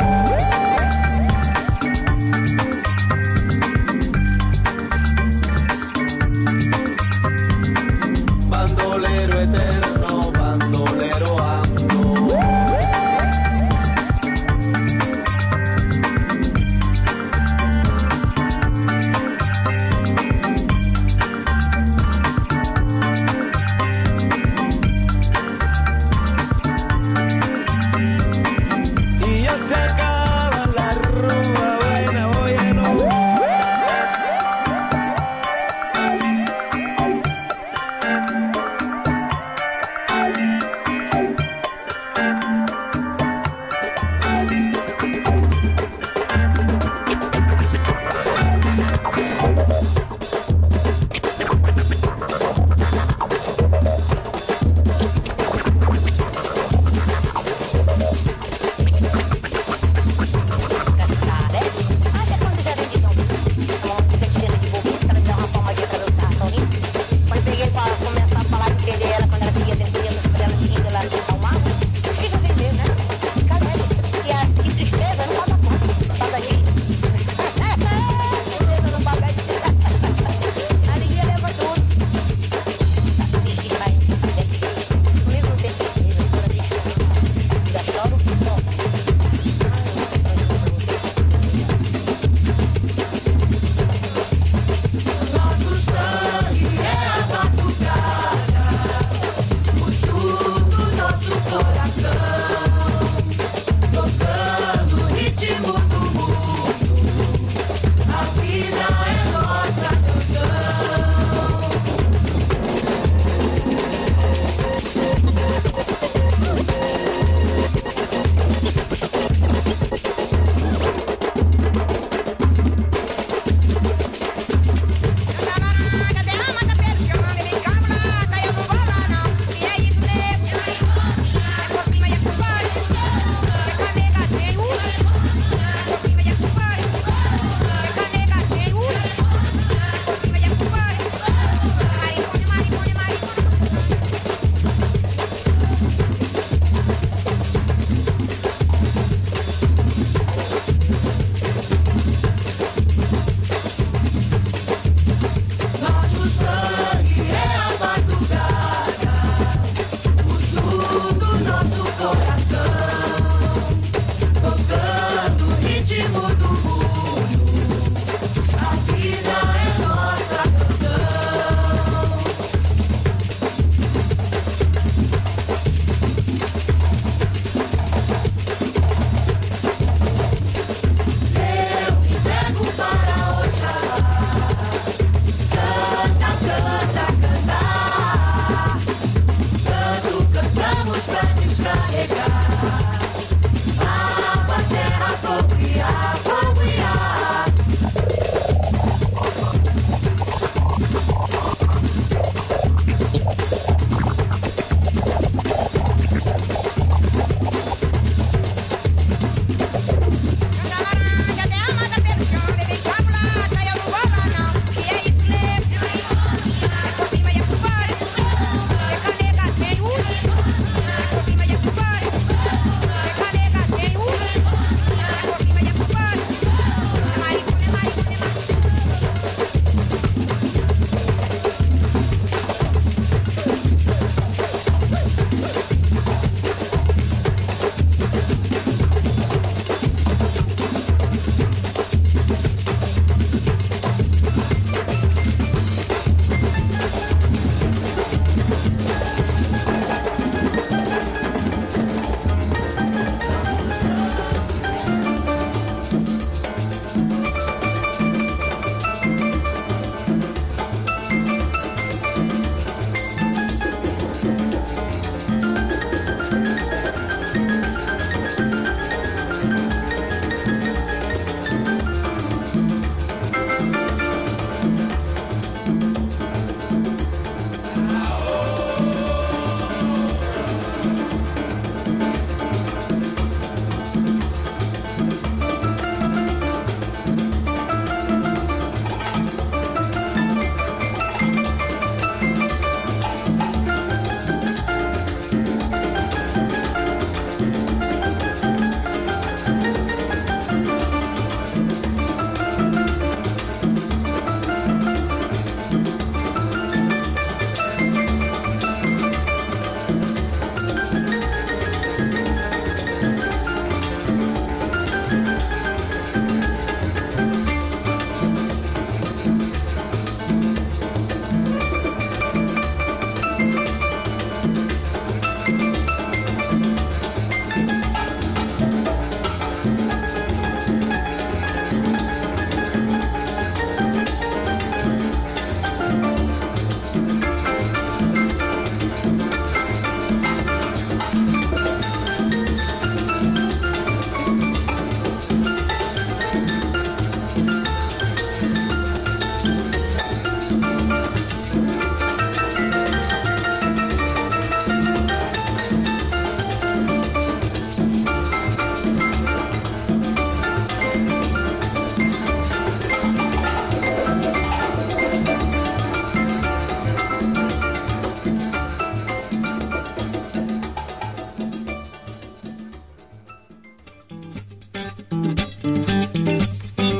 G: Bandolero eterno, bandolero ando.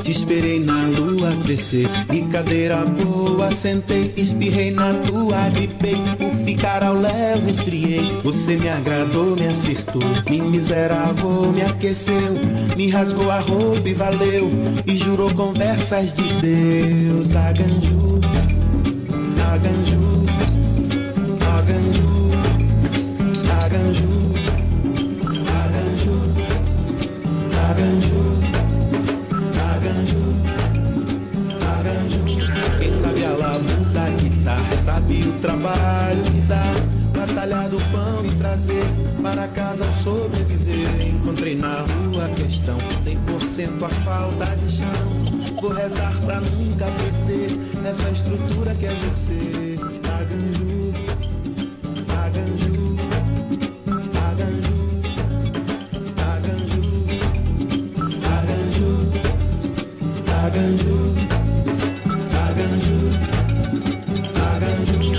J: Te esperei na lua crescer e cadeira boa sentei, espirrei na tua, gripei, por ficar ao léu resfriei. Você me agradou, me acertou, me miseravou, me aqueceu, me rasgou a roupa e valeu, e jurou conversas de Deus. Aganju, Aganju, Aganju, Aganju, Aganju, Aganju, Aganju, Aganju. Quem sabe a labuta da guitarra, sabe o trabalho que dá, batalhar do pão e trazer para casa ao sobreviver. Encontrei na rua a questão, 100% a falta de chão. Vou rezar pra nunca perder essa estrutura que é você. Aganju, Aganju, Aganju, Aganju, Aganju, Aganju, Aganju, Aganju.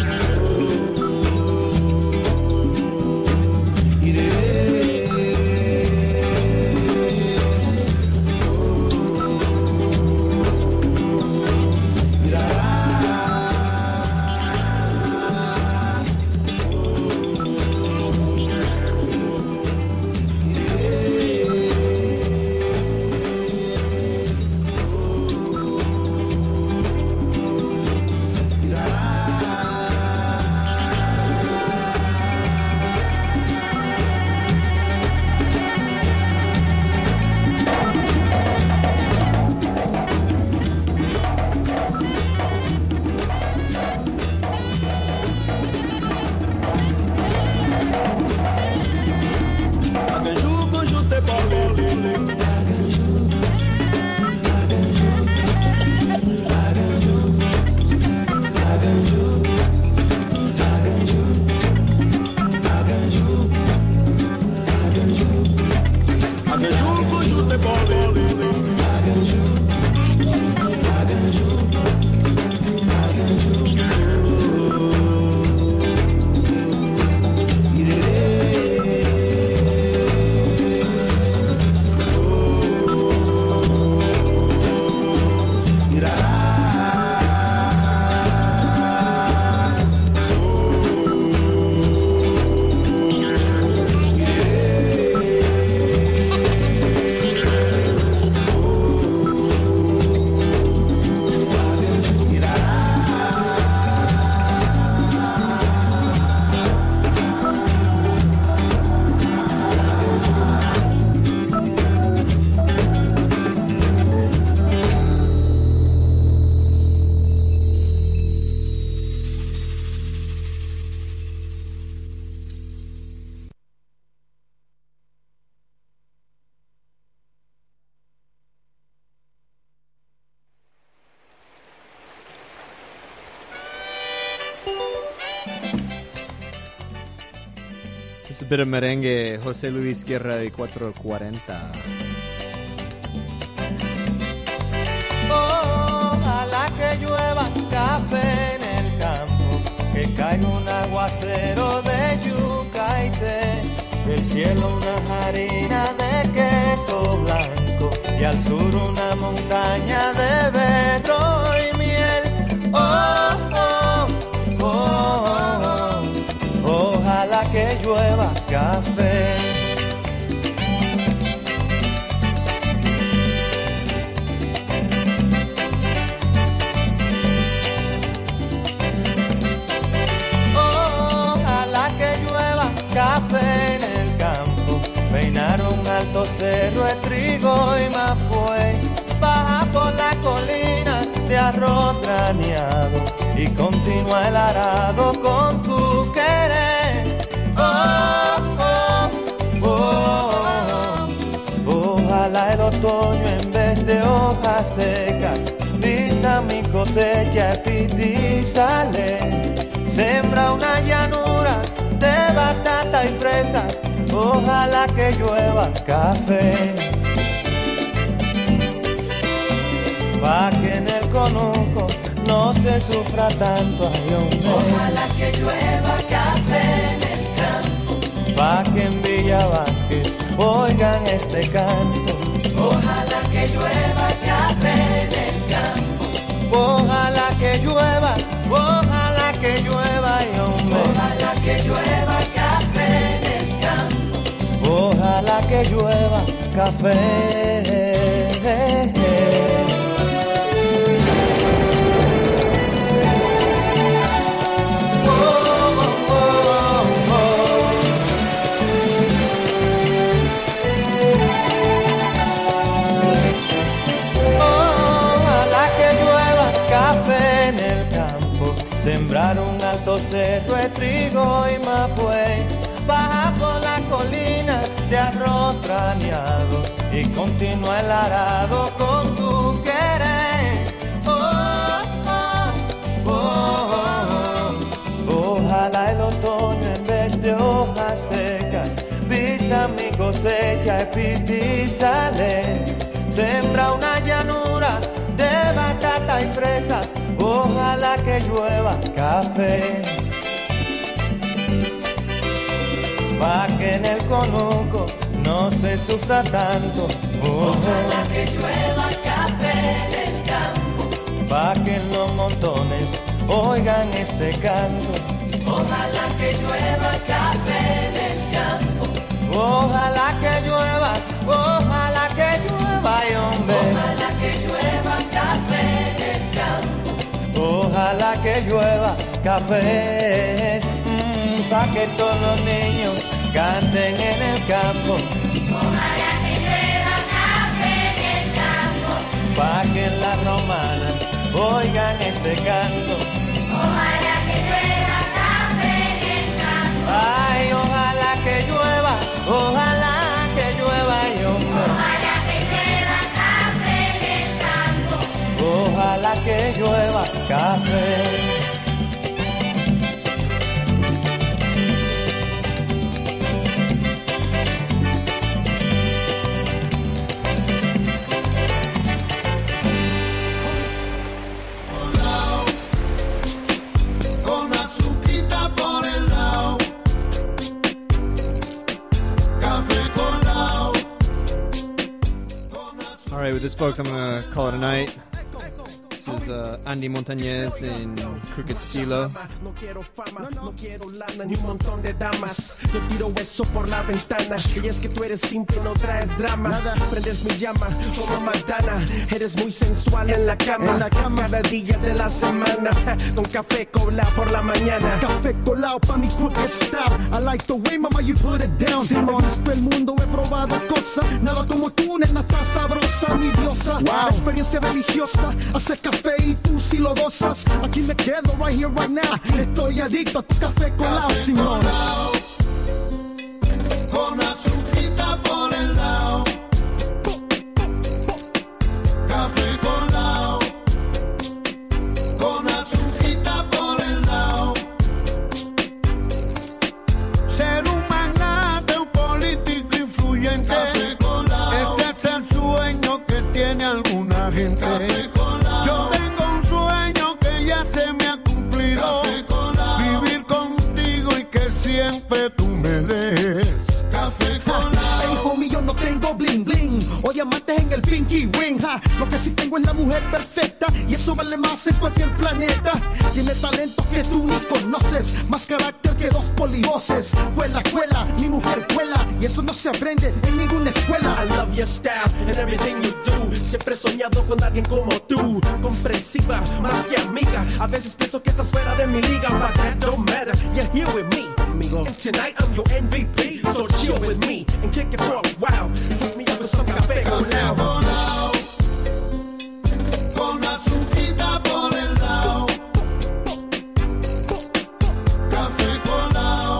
A: It's a bit of merengue, José Luis Guerra de 440.
K: Ojalá que llueva café en el campo, que caiga un aguacero de yuca y té, del cielo una harina de queso blanco y al sur una montaña de berro y miel. Oh, oh, oh, oh, oh. Ojalá que llueva café. Café en el campo, peinar un alto cerro de trigo y mapuey, baja por la colina de arroz graneado y continúa el arado con tu querer. Oh, oh, oh, oh. Ojalá el otoño en vez de hojas secas vista mi cosecha y sale, sembra una llanura de batata y fresas, ojalá que llueva café, pa' que en el conuco no se sufra tanto, ay, hombre.
L: Ojalá que llueva café en el campo,
K: pa' que en Villa Vázquez oigan este canto.
L: Ojalá que llueva café
K: café. Sembrar un alto cerro de trigo y mapuey, baja por la colina de arroz craneado y continúa el arado con tu querer. Ojalá el otoño en vez de hojas secas vista mi cosecha y sale. Sembra una llanura de batata y fresas, ojalá que llueva café. Pa' que en el conuco no se sufra tanto.
L: Ojalá que llueva café en el campo.
K: Pa' que en los montones oigan este canto.
L: Ojalá que llueva café en el campo.
K: Ojalá que llueva, ay hombre.
L: Ojalá que llueva café en el campo.
K: Ojalá que llueva café, pa' que todos los niños canten en el campo.
L: Ojalá que llueva café en el campo.
K: Pa' que en la romana oigan este canto.
L: Ojalá que llueva café en el campo.
K: Ay, ojalá que llueva, ay hombre.
L: Ojalá que llueva café en el campo.
K: Ojalá que llueva café.
D: Con azuquita por el lado, café colado.
A: All right, with this, folks, I'm going to call it a night. This is Andy Montañez in Crooked Stilo.
M: No quiero fama, no quiero lana ni un montón de damas. Yo tiro eso por la ventana. Y es que tú eres simple, no traes drama. Prendes mi llama como Madonna. Eres muy sensual en la cama. Cada día de la semana. Con café colado por la mañana.
N: Café colado pa' mi crooked style. I like the way, mama, you put it down. Si no visto el mundo, he probado cosas. Nada como tú, nena, tan sabrosa, mi diosa. Wow. Experiencia deliciosa. Hace café y tú si lo gozas. Aquí me quedo, right here, right now. Estoy adicto a tu café colado, Simón.
D: Con azuquita por el lado, café colado. Con azuquita por el lado. Ser un magnate, un político influyente. Café colado. Ese es el sueño que tiene alguna gente. Café colado. Yo tengo un sueño que ya se me ha cumplido. Café colado. Vivir contigo y que siempre tú me des. Café colado.
N: Hey, homie, yo no tengo bling bling o diamantes en el pinky ring. Lo que sí tengo es la mujer perfecta y eso vale más en cualquier planeta. Tiene talento que tú ni conoces, más carácter que dos polivoces. Cuela, cuela, mi mujer cuela y eso no se aprende en ninguna escuela.
M: I love your style and everything you do. Siempre he soñado con alguien como tú, comprensiva, más que amiga. A veces pienso que estás fuera de mi liga, but that don't matter. You're here with me, amigo. And tonight I'm your MVP, so chill with me and kick it for a while. Hook me up with some café colado.
D: Con azuquita por el lado, café colado.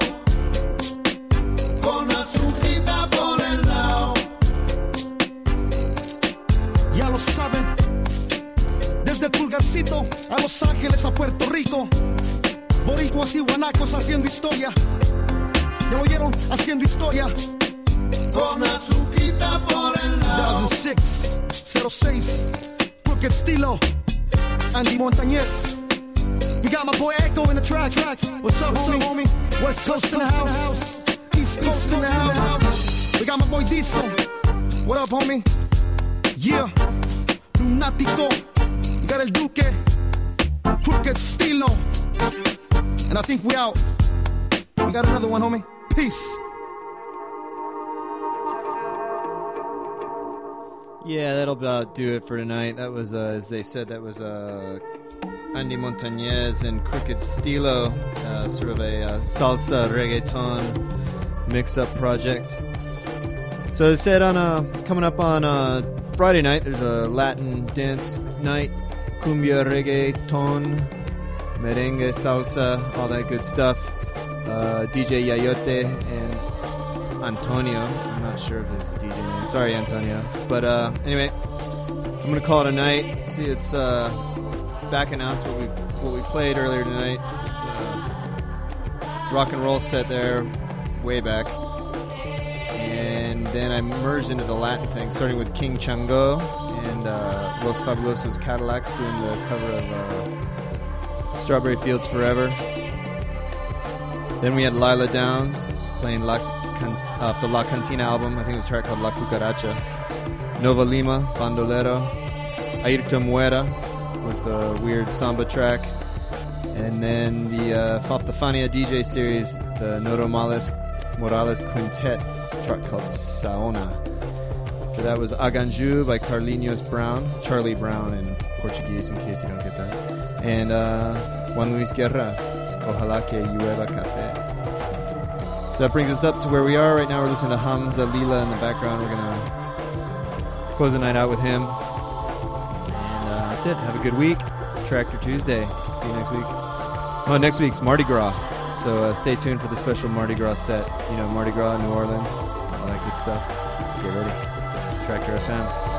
D: Con azuquita por el lado.
N: Ya lo saben, desde el Pulgarcito a Los Ángeles a Puerto Rico, boricuas y guanacos haciendo historia. ¿Ya lo oyeron? Haciendo historia.
D: Con azuquita por el lado.
N: 2006, 06, Crooked Stilo, Andy Montañez. We got my boy Echo in the track. What's up, homie? West Coast in the house, East Coast in the house. We got my boy Diesel. What up, homie? Yeah, Lunático. We got El Duque, Crooked Stilo. And I think we out. We got another one, homie. Peace.
A: Yeah, that'll about do it for tonight. That was, as they said, that was Andy Montañez and Crooked Stilo, sort of a salsa reggaeton mix-up project. So as I said, coming up on Friday night, there's a Latin dance night, cumbia, reggaeton, merengue, salsa, all that good stuff. DJ Yayote and Antonio. I'm not sure of his DJ name. Sorry, Antonio. But anyway, I'm gonna call it a night. See, it's back announced what we played earlier tonight. It's a rock and roll set there, way back, and then I merged into the Latin thing, starting with King Chango and Los Fabulosos Cadillacs doing the cover of Strawberry Fields Forever. Then we had Lila Downs playing off the La Cantina album. I think it was a track called La Cucaracha. Nova Lima, Bandolero. Ayrton Muera was the weird samba track. And then off the Fania DJ series, the Noro Morales Quintet track called Saona. So that was Aganju by Carlinhos Brown, Charlie Brown in Portuguese in case you don't get that. And Juan Luis Guerra, Ojalá que llueva café. So that brings us up to where we are right now. We're listening to Hamza Lila in the background. We're going to close the night out with him. And that's it. Have a good week. Tractor Tuesday. See you next week. Oh, next week's Mardi Gras. So stay tuned for the special Mardi Gras set. You know, Mardi Gras, New Orleans, all that good stuff. Get ready. Tractor FM.